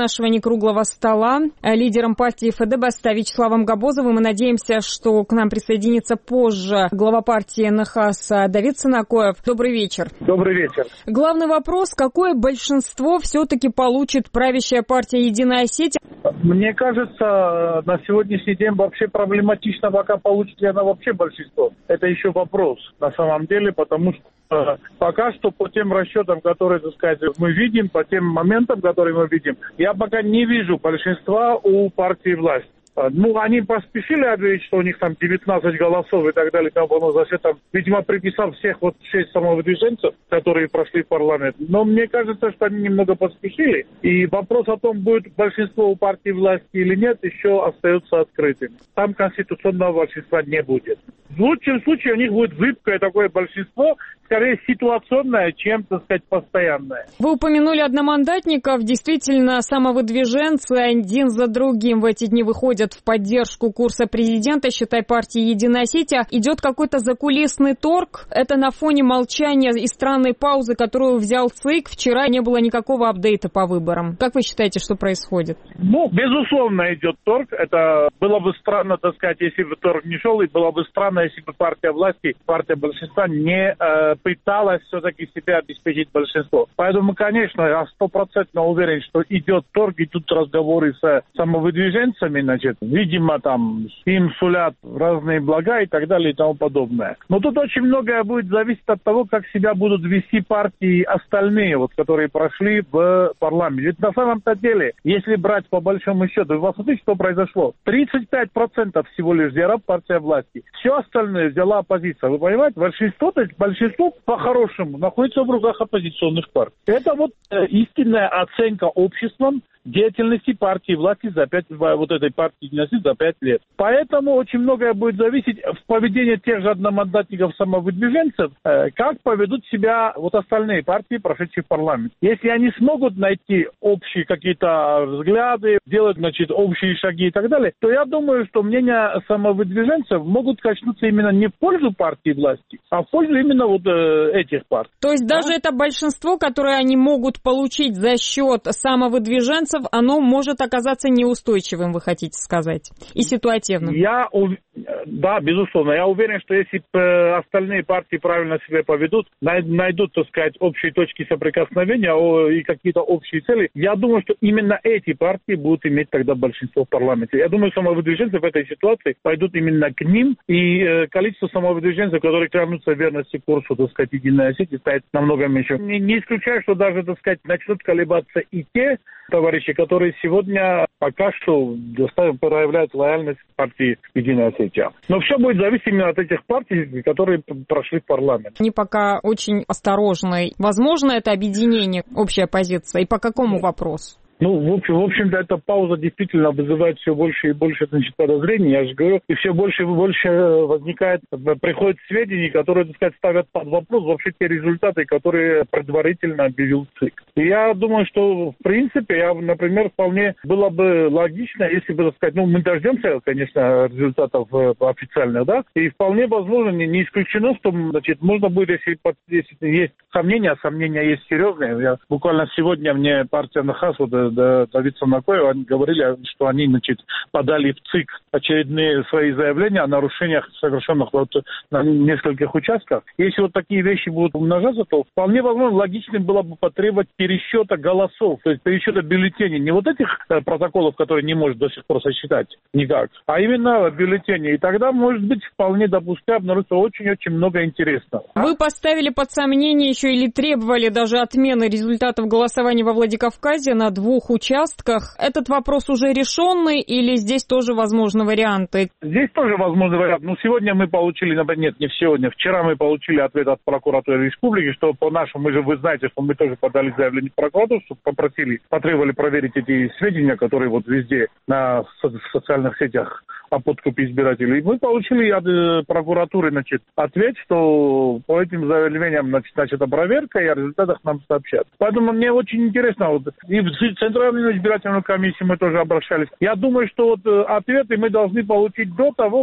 нашего некруглого стола лидером партии ФДБСТА Вячеславом Габозовым. Мы надеемся, что к нам присоединится позже глава партии НХАС Давид Сынакоев. Добрый вечер. Добрый вечер. Главный вопрос, какое большинство все-таки получит правящая партия «Единая Осетия»? Мне кажется, на сегодняшний день вообще проблематично, пока получит ли она вообще большинство. Это еще вопрос на самом деле, потому что пока что по тем расчетам, которые, так сказать, мы видим, по тем моментам, которые мы видим, я пока не вижу большинства у партии власти. Ну, они поспешили объявить, что у них там 19 голосов и так далее, там, видимо, приписав всех 6 самовыдвиженцев, которые прошли в парламент. Но мне кажется, что они немного поспешили. И вопрос о том, будет большинство у партии власти или нет, еще остается открытым. Там конституционного большинства не будет. В лучшем случае у них будет зыбкое такое большинство, скорее ситуационное, чем, так сказать, постоянное. Вы упомянули одномандатников. Действительно, самовыдвиженцы один за другим в эти дни выходят в поддержку курса президента, считай, партии «Единая Осетия». Идет какой-то закулисный торг. Это на фоне молчания и странной паузы, которую взял ЦИК. Вчера не было никакого апдейта по выборам. Как вы считаете, что происходит? Ну, безусловно, идет торг. Это было бы странно, так сказать, если бы торг не шел, и было бы странно, если бы партия власти, партия большинства не пыталась все-таки себя обеспечить большинство. Поэтому, конечно, я 100% уверен, что идет торг, и тут разговоры с самовыдвиженцами, значит, видимо, там им сулят разные блага и так далее и тому подобное. Но тут очень многое будет зависеть от того, как себя будут вести партии остальные, которые прошли в парламент. Ведь на самом-то деле, если брать по большому счету, вы посмотрите, что произошло. 35% всего лишь взяла партия власти. Все остальное взяла оппозиция. Вы понимаете? Большинство по-хорошему находится в руках оппозиционных партий. Это истинная оценка обществом деятельности партии власти этой партии династии за 5 лет. Поэтому очень многое будет зависеть в поведении тех же одномандатников-самовыдвиженцев, как поведут себя остальные партии, прошедшие в парламент. Если они смогут найти общие какие-то взгляды, делать, общие шаги и так далее, то я думаю, что мнения самовыдвиженцев могут качнуться именно не в пользу партии власти, а в пользу именно этих партий. То есть даже это большинство, которое они могут получить за счет самовыдвиженцев, оно может оказаться неустойчивым, вы хотите сказать, и ситуативным. Да, безусловно. Я уверен, что если остальные партии правильно себя поведут, найдут, так сказать, общие точки соприкосновения и какие-то общие цели, я думаю, что именно эти партии будут иметь тогда большинство в парламенте. Я думаю, самовыдвиженцы в этой ситуации пойдут именно к ним, и количество самовыдвиженцев, которые клянутся верности курсу, так сказать, Единой Осетии, стоит намного меньше. Не исключаю, что даже, так сказать, начнут колебаться и те товарищи, которые сегодня пока что проявляют лояльность партии Единая Осетия. Но все будет зависеть именно от этих партий, которые прошли в парламент. Они пока очень осторожны. Возможно, это объединение, общая позиция? И по какому вопросу? Ну, в общем-то, эта пауза действительно вызывает все больше и больше, подозрений, я же говорю, и все больше и больше приходят сведения, которые, так сказать, ставят под вопрос вообще те результаты, которые предварительно объявил ЦИК. И я думаю, что, в принципе, например, вполне было бы логично, если бы, так сказать, мы дождемся, конечно, результатов официальных, да, и вполне возможно, не исключено, что, можно будет, если есть сомнения, а сомнения есть серьезные. Буквально сегодня мне партия НХАС, Давид Сынакоев, они говорили, что они, подали в ЦИК очередные свои заявления о нарушениях, совершенных на нескольких участках. Если такие вещи будут умножаться, то вполне возможно логичным было бы потребовать пересчета голосов, то есть пересчета бюллетеней. Не этих протоколов, которые не может до сих пор сосчитать никак, а именно бюллетеней. И тогда, может быть, вполне допуская обнаружится очень-очень много интересного. Вы поставили под сомнение еще или требовали даже отмены результатов голосования во Владикавказе на 2 участках. Этот вопрос уже решенный или здесь тоже возможны варианты? Здесь тоже возможны варианты. Сегодня мы получили, нет, не сегодня, вчера мы получили ответ от прокуратуры республики, что по нашему, вы знаете, что мы тоже подали заявление в прокуратуру, что потребовали проверить эти сведения, которые везде в социальных сетях о подкупе избирателей. Мы получили от прокуратуры, ответ, что по этим заявлениям начата проверка, и о результатах нам сообщат. Поэтому мне очень интересно, и в Центральную избирательную комиссию мы тоже обращались. Я думаю, что ответы мы должны получить до того, как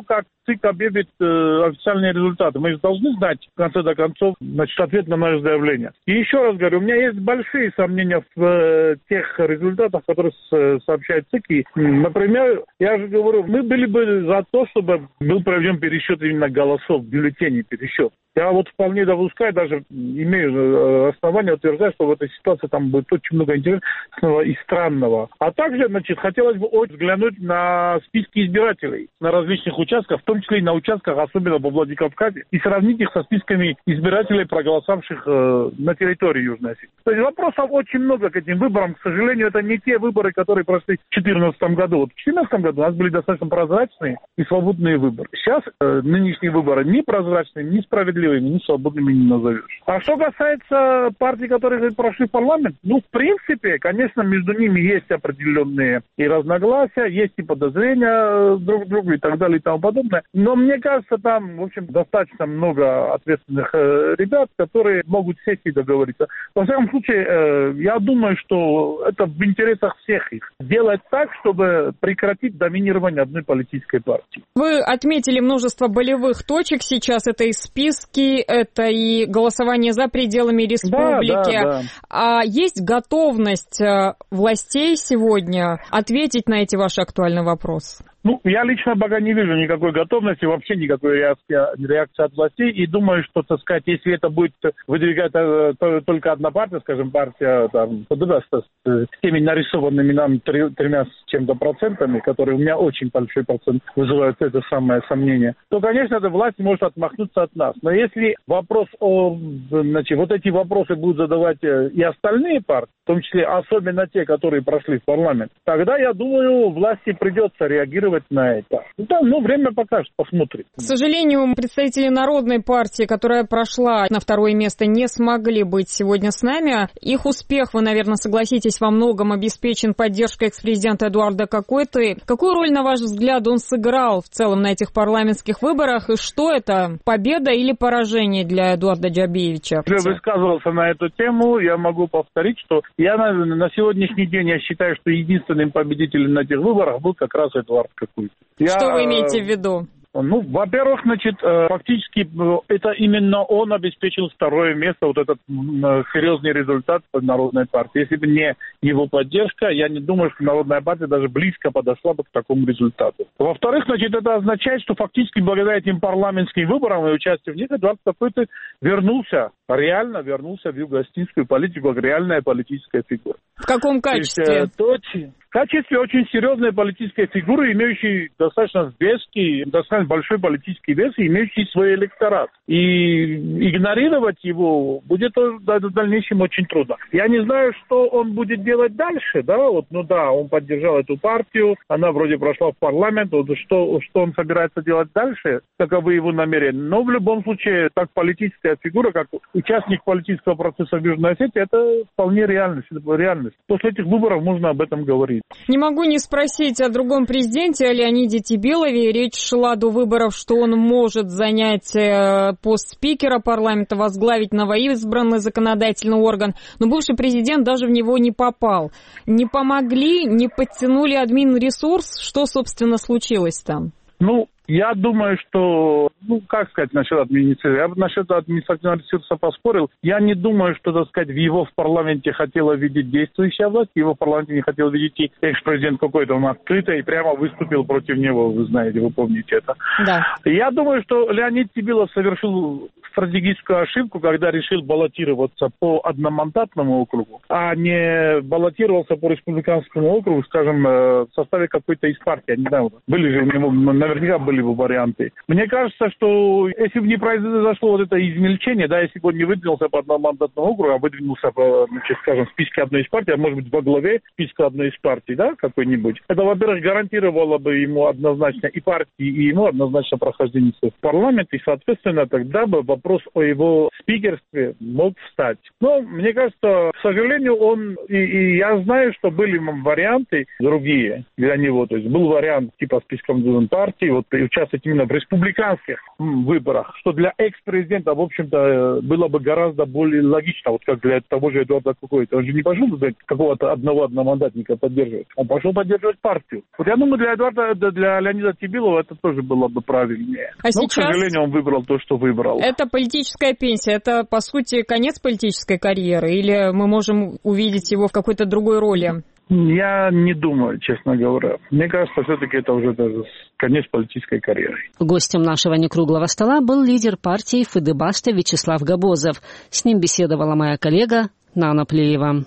ЦИК объявит официальные результаты. Мы же должны знать, в конце концов, ответ на наше заявление. И еще раз говорю, у меня есть большие сомнения в тех результатах, которые сообщает ЦИК. И, например, я же говорю, мы были бы за то, чтобы был проведен пересчет именно голосов, бюллетеней пересчет. Я вот вполне допускаю, даже имею основания утверждать, что в этой ситуации там будет очень много интересного и странного. А также, хотелось бы взглянуть на списки избирателей на различных участках, в том числе и на участках, особенно во Владикавказе, и сравнить их со списками избирателей, проголосовавших на территории Южной Осетии. То есть вопросов очень много к этим выборам. К сожалению, это не те выборы, которые прошли в 2014 году. Вот в 2014 году у нас были достаточно прозрачные и свободные выборы. Сейчас нынешние выборы ни прозрачными, ни справедливыми, ни свободными не назовешь. А что касается партий, которые прошли в парламент, в принципе, конечно, между ними есть определенные и разногласия, есть и подозрения друг к другу и так далее и тому подобное. Но мне кажется, там, в общем, достаточно много ответственных ребят, которые могут сесть и договориться. Во всяком случае, я думаю, что это в интересах всех их. Делать так, чтобы прекратить доминирование одной политической партии. Вы отметили множество болевых точек сейчас. Это и списки, это и голосование за пределами республики. Да. А есть готовность властей сегодня ответить на эти ваши актуальные вопросы? Я лично пока не вижу никакой готовности, вообще никакой реакции от властей. И думаю, что, так сказать, если это будет выдвигать только одна партия, скажем, партия ПДВ с теми нарисованными нам 3 с чем-то процентами, которые у меня очень большой процент вызывают это самое сомнение, то, конечно, эта власть может отмахнуться от нас. Но если вопрос вот эти вопросы будут задавать и остальные партии, в том числе особенно те, которые прошли в парламент, тогда, я думаю, власти придется реагировать на это. Время покажет, посмотрим. К сожалению, представители Народной партии, которая прошла на второе место, не смогли быть сегодня с нами. Их успех, вы, наверное, согласитесь, во многом обеспечен поддержкой экс-президента Эдуарда Какойты. Какую роль, на ваш взгляд, он сыграл в целом на этих парламентских выборах? И что это, победа или поражение для Эдуарда Джабиевича? Я высказывался на эту тему. Я могу повторить, что я на сегодняшний день считаю, что единственным победителем на этих выборах был как раз Эдуард Какойта. Что вы имеете в виду? Во-первых, фактически это именно он обеспечил второе место, вот этот серьезный результат Народной партии. Если бы не его поддержка, я не думаю, что Народная партия даже близко подошла бы к такому результату. Во-вторых, это означает, что фактически благодаря этим парламентским выборам и участию в них Эдуард Какойта реально вернулся в юго-осетинскую политику, как реальная политическая фигура. В каком качестве? В качестве очень серьезной политической фигуры, имеющей достаточно большой политический вес и имеющий свой электорат. И игнорировать его будет в дальнейшем очень трудно. Я не знаю, что он будет делать дальше, он поддержал эту партию, она вроде прошла в парламент, что он собирается делать дальше, каковы его намерения. Но в любом случае, как политическая фигура, как участник политического процесса в Южной Осетии, это вполне реальность. После этих выборов можно об этом говорить. Не могу не спросить о другом президенте, о Леониде Тибилове. Речь шла до выборов, что он может занять пост спикера парламента, возглавить новоизбранный законодательный орган. Но бывший президент даже в него не попал. Не помогли, не подтянули админресурс. Что, собственно, случилось там? Я думаю, что, насчет администрации, я бы насчет административного ресурса поспорил. Я не думаю, что, его в парламенте хотела видеть действующая власть, его в парламенте не хотел видеть и экс-президент какой-то, он открыто и прямо выступил против него, вы знаете, вы помните это. Да. Я думаю, что Леонид Тибилов совершил стратегическую ошибку, когда решил баллотироваться по одномандатному округу, а не баллотировался по республиканскому округу, скажем, в составе какой-то из партий. Я не знаю, были же у него, наверняка были бы варианты. Мне кажется, что если бы не произошло это измельчение, если бы он не выдвинулся по одномандатному округу, а выдвинулся по, в списке одной из партий, а может быть во главе списка одной из партий, какой-нибудь, это, во-первых, гарантировало бы ему однозначно и партии, и ему однозначно прохождение в парламент, и, соответственно, тогда бы вопрос о его спикерстве мог встать. Но мне кажется, к сожалению, он... И я знаю, что были варианты другие для него. То есть был вариант типа списком партии, вот участвовать именно в республиканских выборах, что для экс-президента, в общем-то, было бы гораздо более логично, вот как для того же Эдуарда Кукуэта. Он же не пошел какого-то одномандатника поддерживать, он пошел поддерживать партию. Вот я думаю, для Леонида Тибилова это тоже было бы правильнее. Но, сейчас, к сожалению, он выбрал то, что выбрал. Это политическая пенсия, это, по сути, конец политической карьеры, или мы можем увидеть его в какой-то другой роли? Я не думаю, честно говоря. Мне кажется, все-таки это уже даже конец политической карьеры. Гостем нашего некруглого стола был лидер партии Фыдыбашта Вячеслав Габозов. С ним беседовала моя коллега Нана Плеева.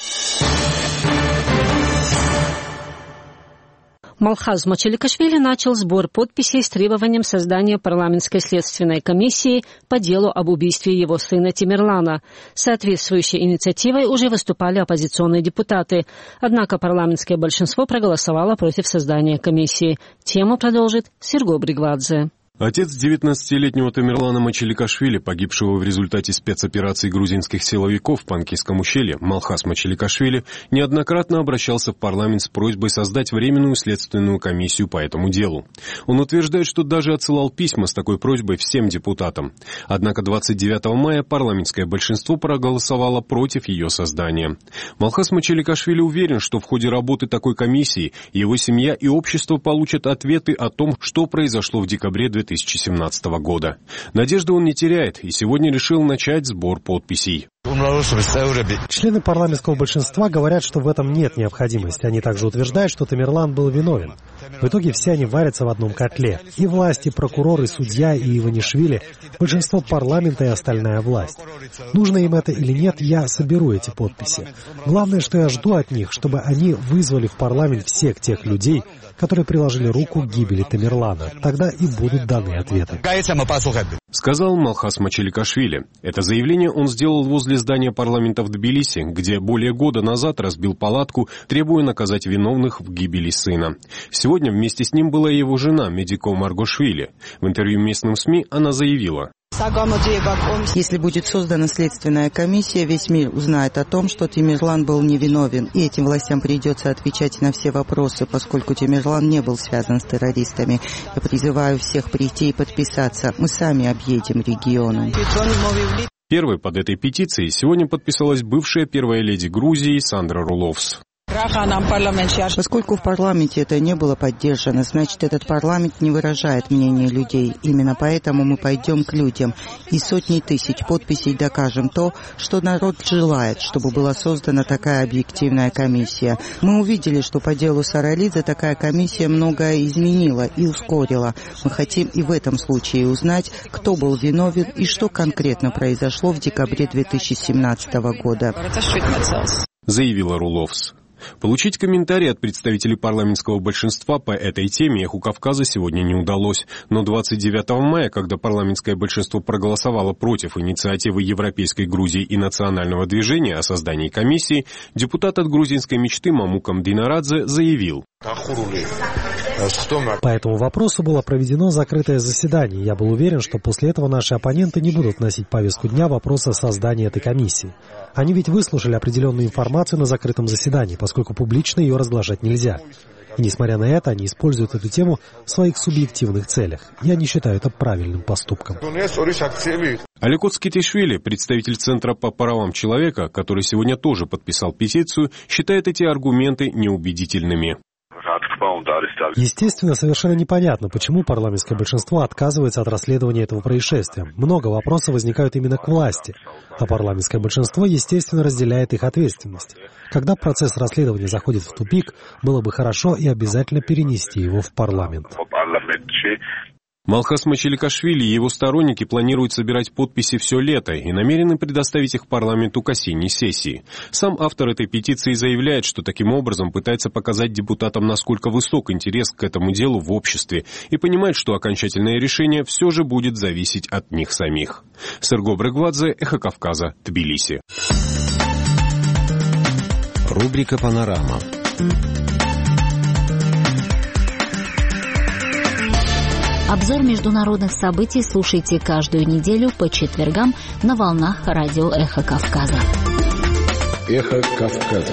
Малхаз Мачаликашвили начал сбор подписей с требованием создания парламентской следственной комиссии по делу об убийстве его сына Тимерлана. Соответствующей инициативой уже выступали оппозиционные депутаты. Однако парламентское большинство проголосовало против создания комиссии. Тему продолжит Серго Бригвадзе. Отец 19-летнего Тамерлана Мачаликашвили, погибшего в результате спецоперации грузинских силовиков в Панкийском ущелье, Малхаз Мачаликашвили, неоднократно обращался в парламент с просьбой создать временную следственную комиссию по этому делу. Он утверждает, что даже отсылал письма с такой просьбой всем депутатам. Однако 29 мая парламентское большинство проголосовало против ее создания. Малхаз Мачаликашвили уверен, что в ходе работы такой комиссии его семья и общество получат ответы о том, что произошло в декабре 2017 года. Надежды он не теряет и сегодня решил начать сбор подписей. Члены парламентского большинства говорят, что в этом нет необходимости. Они также утверждают, что Тамерлан был виновен. В итоге все они варятся в одном котле. И власть, и прокурор, и судья, и Иванишвили, большинство парламента и остальная власть. Нужно им это или нет, я соберу эти подписи. Главное, что я жду от них, чтобы они вызвали в парламент всех тех людей, которые приложили руку к гибели Тамерлана. Тогда и будут даны ответы. Сказал Малхаз Мачаликашвили. Это заявление он сделал возле здания парламента в Тбилиси, где более года назад разбил палатку, требуя наказать виновных в гибели сына. Сегодня вместе с ним была его жена Медико Маргошвили. В интервью местным СМИ она заявила: если будет создана следственная комиссия, весь мир узнает о том, что Тимерлан был невиновен, и этим властям придется отвечать на все вопросы, поскольку Тимерлан не был связан с террористами. Я призываю всех прийти и подписаться. Мы сами объедем регионы. Первой под этой петицией сегодня подписалась бывшая первая леди Грузии Сандра Руловс. Поскольку в парламенте это не было поддержано, значит, этот парламент не выражает мнение людей. Именно поэтому мы пойдем к людям и сотни тысяч подписей докажем то, что народ желает, чтобы была создана такая объективная комиссия. Мы увидели, что по делу Саралидзе такая комиссия многое изменила и ускорила. Мы хотим и в этом случае узнать, кто был виновен и что конкретно произошло в декабре 2017 года. Заявила Руловс. Получить комментарии от представителей парламентского большинства по этой теме «Эху Кавказа» сегодня не удалось. Но 29 мая, когда парламентское большинство проголосовало против инициативы Европейской Грузии и национального движения о создании комиссии, депутат от грузинской мечты Мамукам Динарадзе заявил: по этому вопросу было проведено закрытое заседание. Я был уверен, что после этого наши оппоненты не будут вносить в повестку дня вопроса создания этой комиссии. Они ведь выслушали определенную информацию на закрытом заседании, поскольку публично ее разглашать нельзя. И несмотря на это, они используют эту тему в своих субъективных целях. Я не считаю это правильным поступком. Аликут Скитишвили, представитель Центра по правам человека, который сегодня тоже подписал петицию, считает эти аргументы неубедительными. Естественно, совершенно непонятно, почему парламентское большинство отказывается от расследования этого происшествия. Много вопросов возникают именно к власти, а парламентское большинство, естественно, разделяет их ответственность. Когда процесс расследования заходит в тупик, было бы хорошо и обязательно перенести его в парламент. Малхаз Мачаликашвили и его сторонники планируют собирать подписи все лето и намерены предоставить их парламенту к осенней сессии. Сам автор этой петиции заявляет, что таким образом пытается показать депутатам, насколько высок интерес к этому делу в обществе, и понимает, что окончательное решение все же будет зависеть от них самих. Серго Бригвадзе, Эхо Кавказа, Тбилиси. Рубрика «Панорама». Обзор международных событий слушайте каждую неделю по четвергам на волнах радио «Эхо Кавказа». «Эхо Кавказа».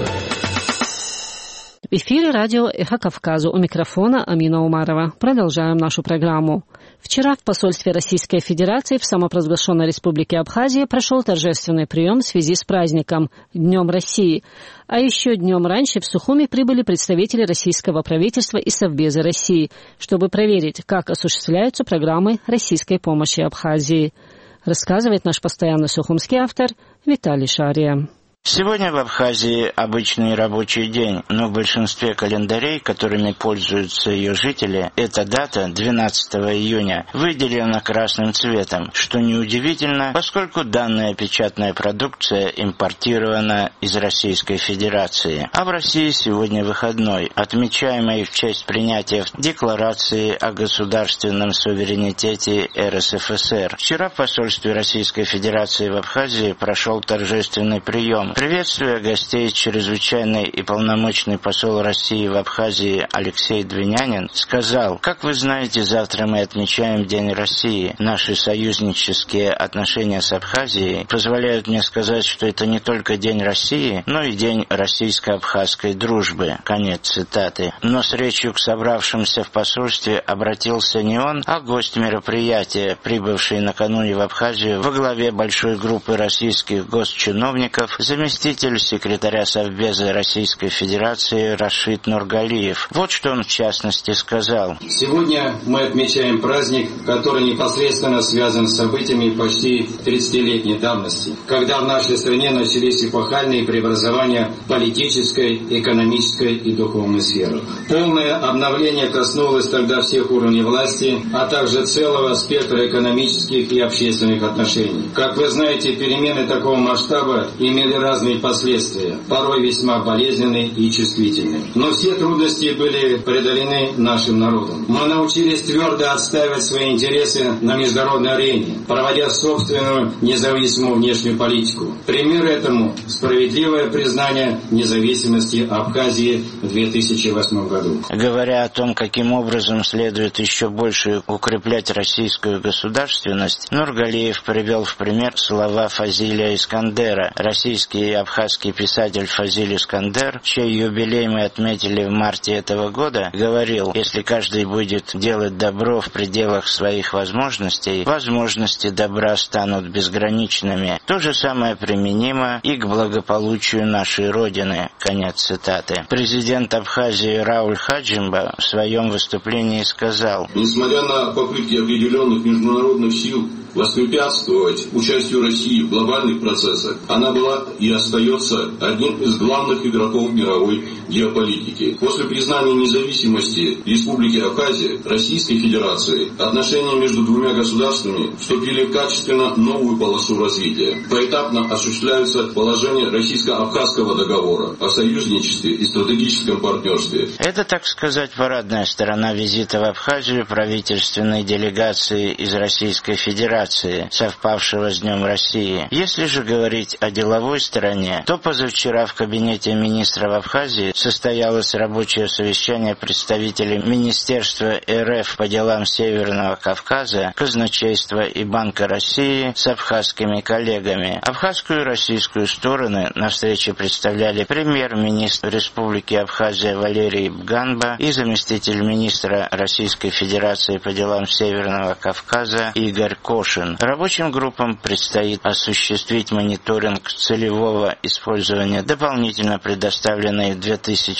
В эфире радио «Эхо Кавказа». У микрофона Амина Умарова. Продолжаем нашу программу. Вчера в посольстве Российской Федерации в самопровозглашенной Республике Абхазия прошел торжественный прием в связи с праздником Днем России. А еще днем раньше в Сухуми прибыли представители российского правительства и Совбеза России, чтобы проверить, как осуществляются программы российской помощи Абхазии. Рассказывает наш постоянный сухумский автор Виталий Шария. Сегодня в Абхазии обычный рабочий день, но в большинстве календарей, которыми пользуются ее жители, эта дата, 12 июня, выделена красным цветом, что неудивительно, поскольку данная печатная продукция импортирована из Российской Федерации. А в России сегодня выходной, отмечаемый в честь принятия Декларации о государственном суверенитете РСФСР. Вчера в посольстве Российской Федерации в Абхазии прошел торжественный прием. Приветствуя гостей, чрезвычайный и полномочный посол России в Абхазии Алексей Двинянин сказал: «Как вы знаете, завтра мы отмечаем День России. Наши союзнические отношения с Абхазией позволяют мне сказать, что это не только День России, но и День российско-абхазской дружбы». Конец цитаты. Но с речью к собравшимся в посольстве обратился не он, а гость мероприятия, прибывший накануне в Абхазию во главе большой группы российских госчиновников, заместитель секретаря Совбеза Российской Федерации Рашид Нургалиев. Вот что он в частности сказал. Сегодня мы отмечаем праздник, который непосредственно связан с событиями почти 30-летней давности, когда в нашей стране начались эпохальные преобразования в политической, экономической и духовной сферах. Полное обновление коснулось тогда всех уровней власти, а также целого спектра экономических и общественных отношений. Как вы знаете, перемены такого масштаба имели разные последствия, порой весьма болезненные и чувствительные. Но все трудности были преодолены нашим народом. Мы научились твердо отстаивать свои интересы на международной арене, проводя собственную независимую внешнюю политику. Пример этому – справедливое признание независимости Абхазии в 2008 году. Говоря о том, каким образом следует еще больше укреплять российскую государственность, Нургалиев привел в пример слова Фазилия Искандера. Российский и абхазский писатель Фазиль Искандер, чей юбилей мы отметили в марте этого года, говорил: если каждый будет делать добро в пределах своих возможностей, возможности добра станут безграничными. То же самое применимо и к благополучию нашей Родины. Конец цитаты. Президент Абхазии Рауль Хаджимба в своем выступлении сказал: несмотря на попытки определенных международных сил воспрепятствовать участию России в глобальных процессах, она была и остается одним из главных игроков мировой геополитики. После признания независимости Республики Абхазия Российской Федерации отношения между двумя государствами вступили в качественно новую полосу развития. Поэтапно осуществляются положения Российско-Абхазского договора о союзничестве и стратегическом партнерстве. Это, так сказать, парадная сторона визита в Абхазию правительственной делегации из Российской Федерации, совпавшего с Днем России. Если же говорить о деловой стороне, то позавчера в кабинете министров Абхазии состоялось рабочее совещание представителей Министерства РФ по делам Северного Кавказа, Казначейства и Банка России с абхазскими коллегами. Абхазскую и российскую стороны на встрече представляли премьер-министр Республики Абхазия Валерий Бганба и заместитель министра Российской Федерации по делам Северного Кавказа Игорь Кошин. Рабочим группам предстоит осуществить мониторинг целевого использования дополнительно предоставленной в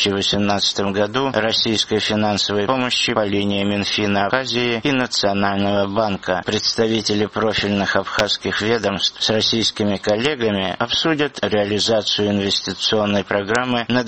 2018 году российской финансовой помощи по линии Минфина Абхазии и Национального банка. Представители профильных абхазских ведомств с российскими коллегами обсудят реализацию инвестиционной программы на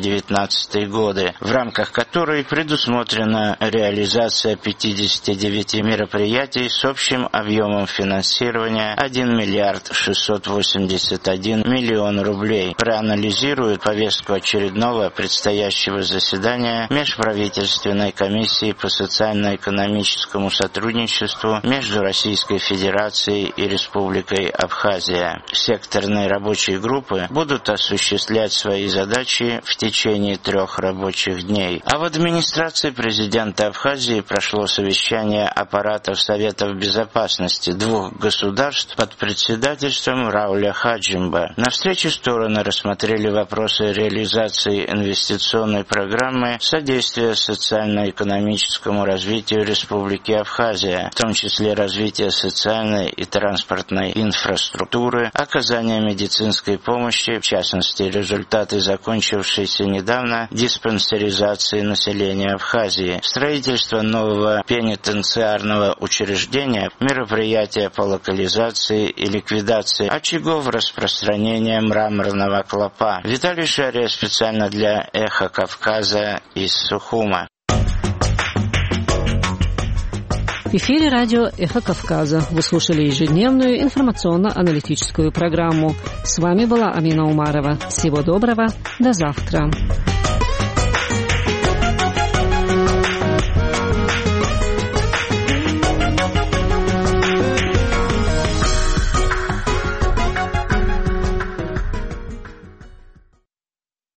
2017-2019 годы, в рамках которой предусмотрена реализация 59 5 мероприятий с общим объемом финансирования 1 миллиард 681 миллион рублей. Проанализируют повестку очередного предстоящего заседания Межправительственной комиссии по социально-экономическому сотрудничеству между Российской Федерацией и Республикой Абхазия. Секторные рабочие группы будут осуществлять свои задачи в течение 3 рабочих дней. А в администрации президента Абхазии прошло совещание аппаратов Советов Безопасности 2 государств под председательством Рауля Хаджимба. На встрече стороны рассмотрели вопросы реализации инвестиционной программы содействия социально-экономическому развитию Республики Абхазия, в том числе развития социальной и транспортной инфраструктуры, оказания медицинской помощи, в частности, результаты закончившейся недавно диспансеризации населения Абхазии, строительство нового пенитенциарного учреждения, мероприятия по локализации и ликвидации очагов распространения мраморного клопа. Виталий Шария специально для «Эхо Кавказа» из Сухума. В эфире радио «Эхо Кавказа». Вы слушали ежедневную информационно-аналитическую программу. С вами была Амина Умарова. Всего доброго. До завтра.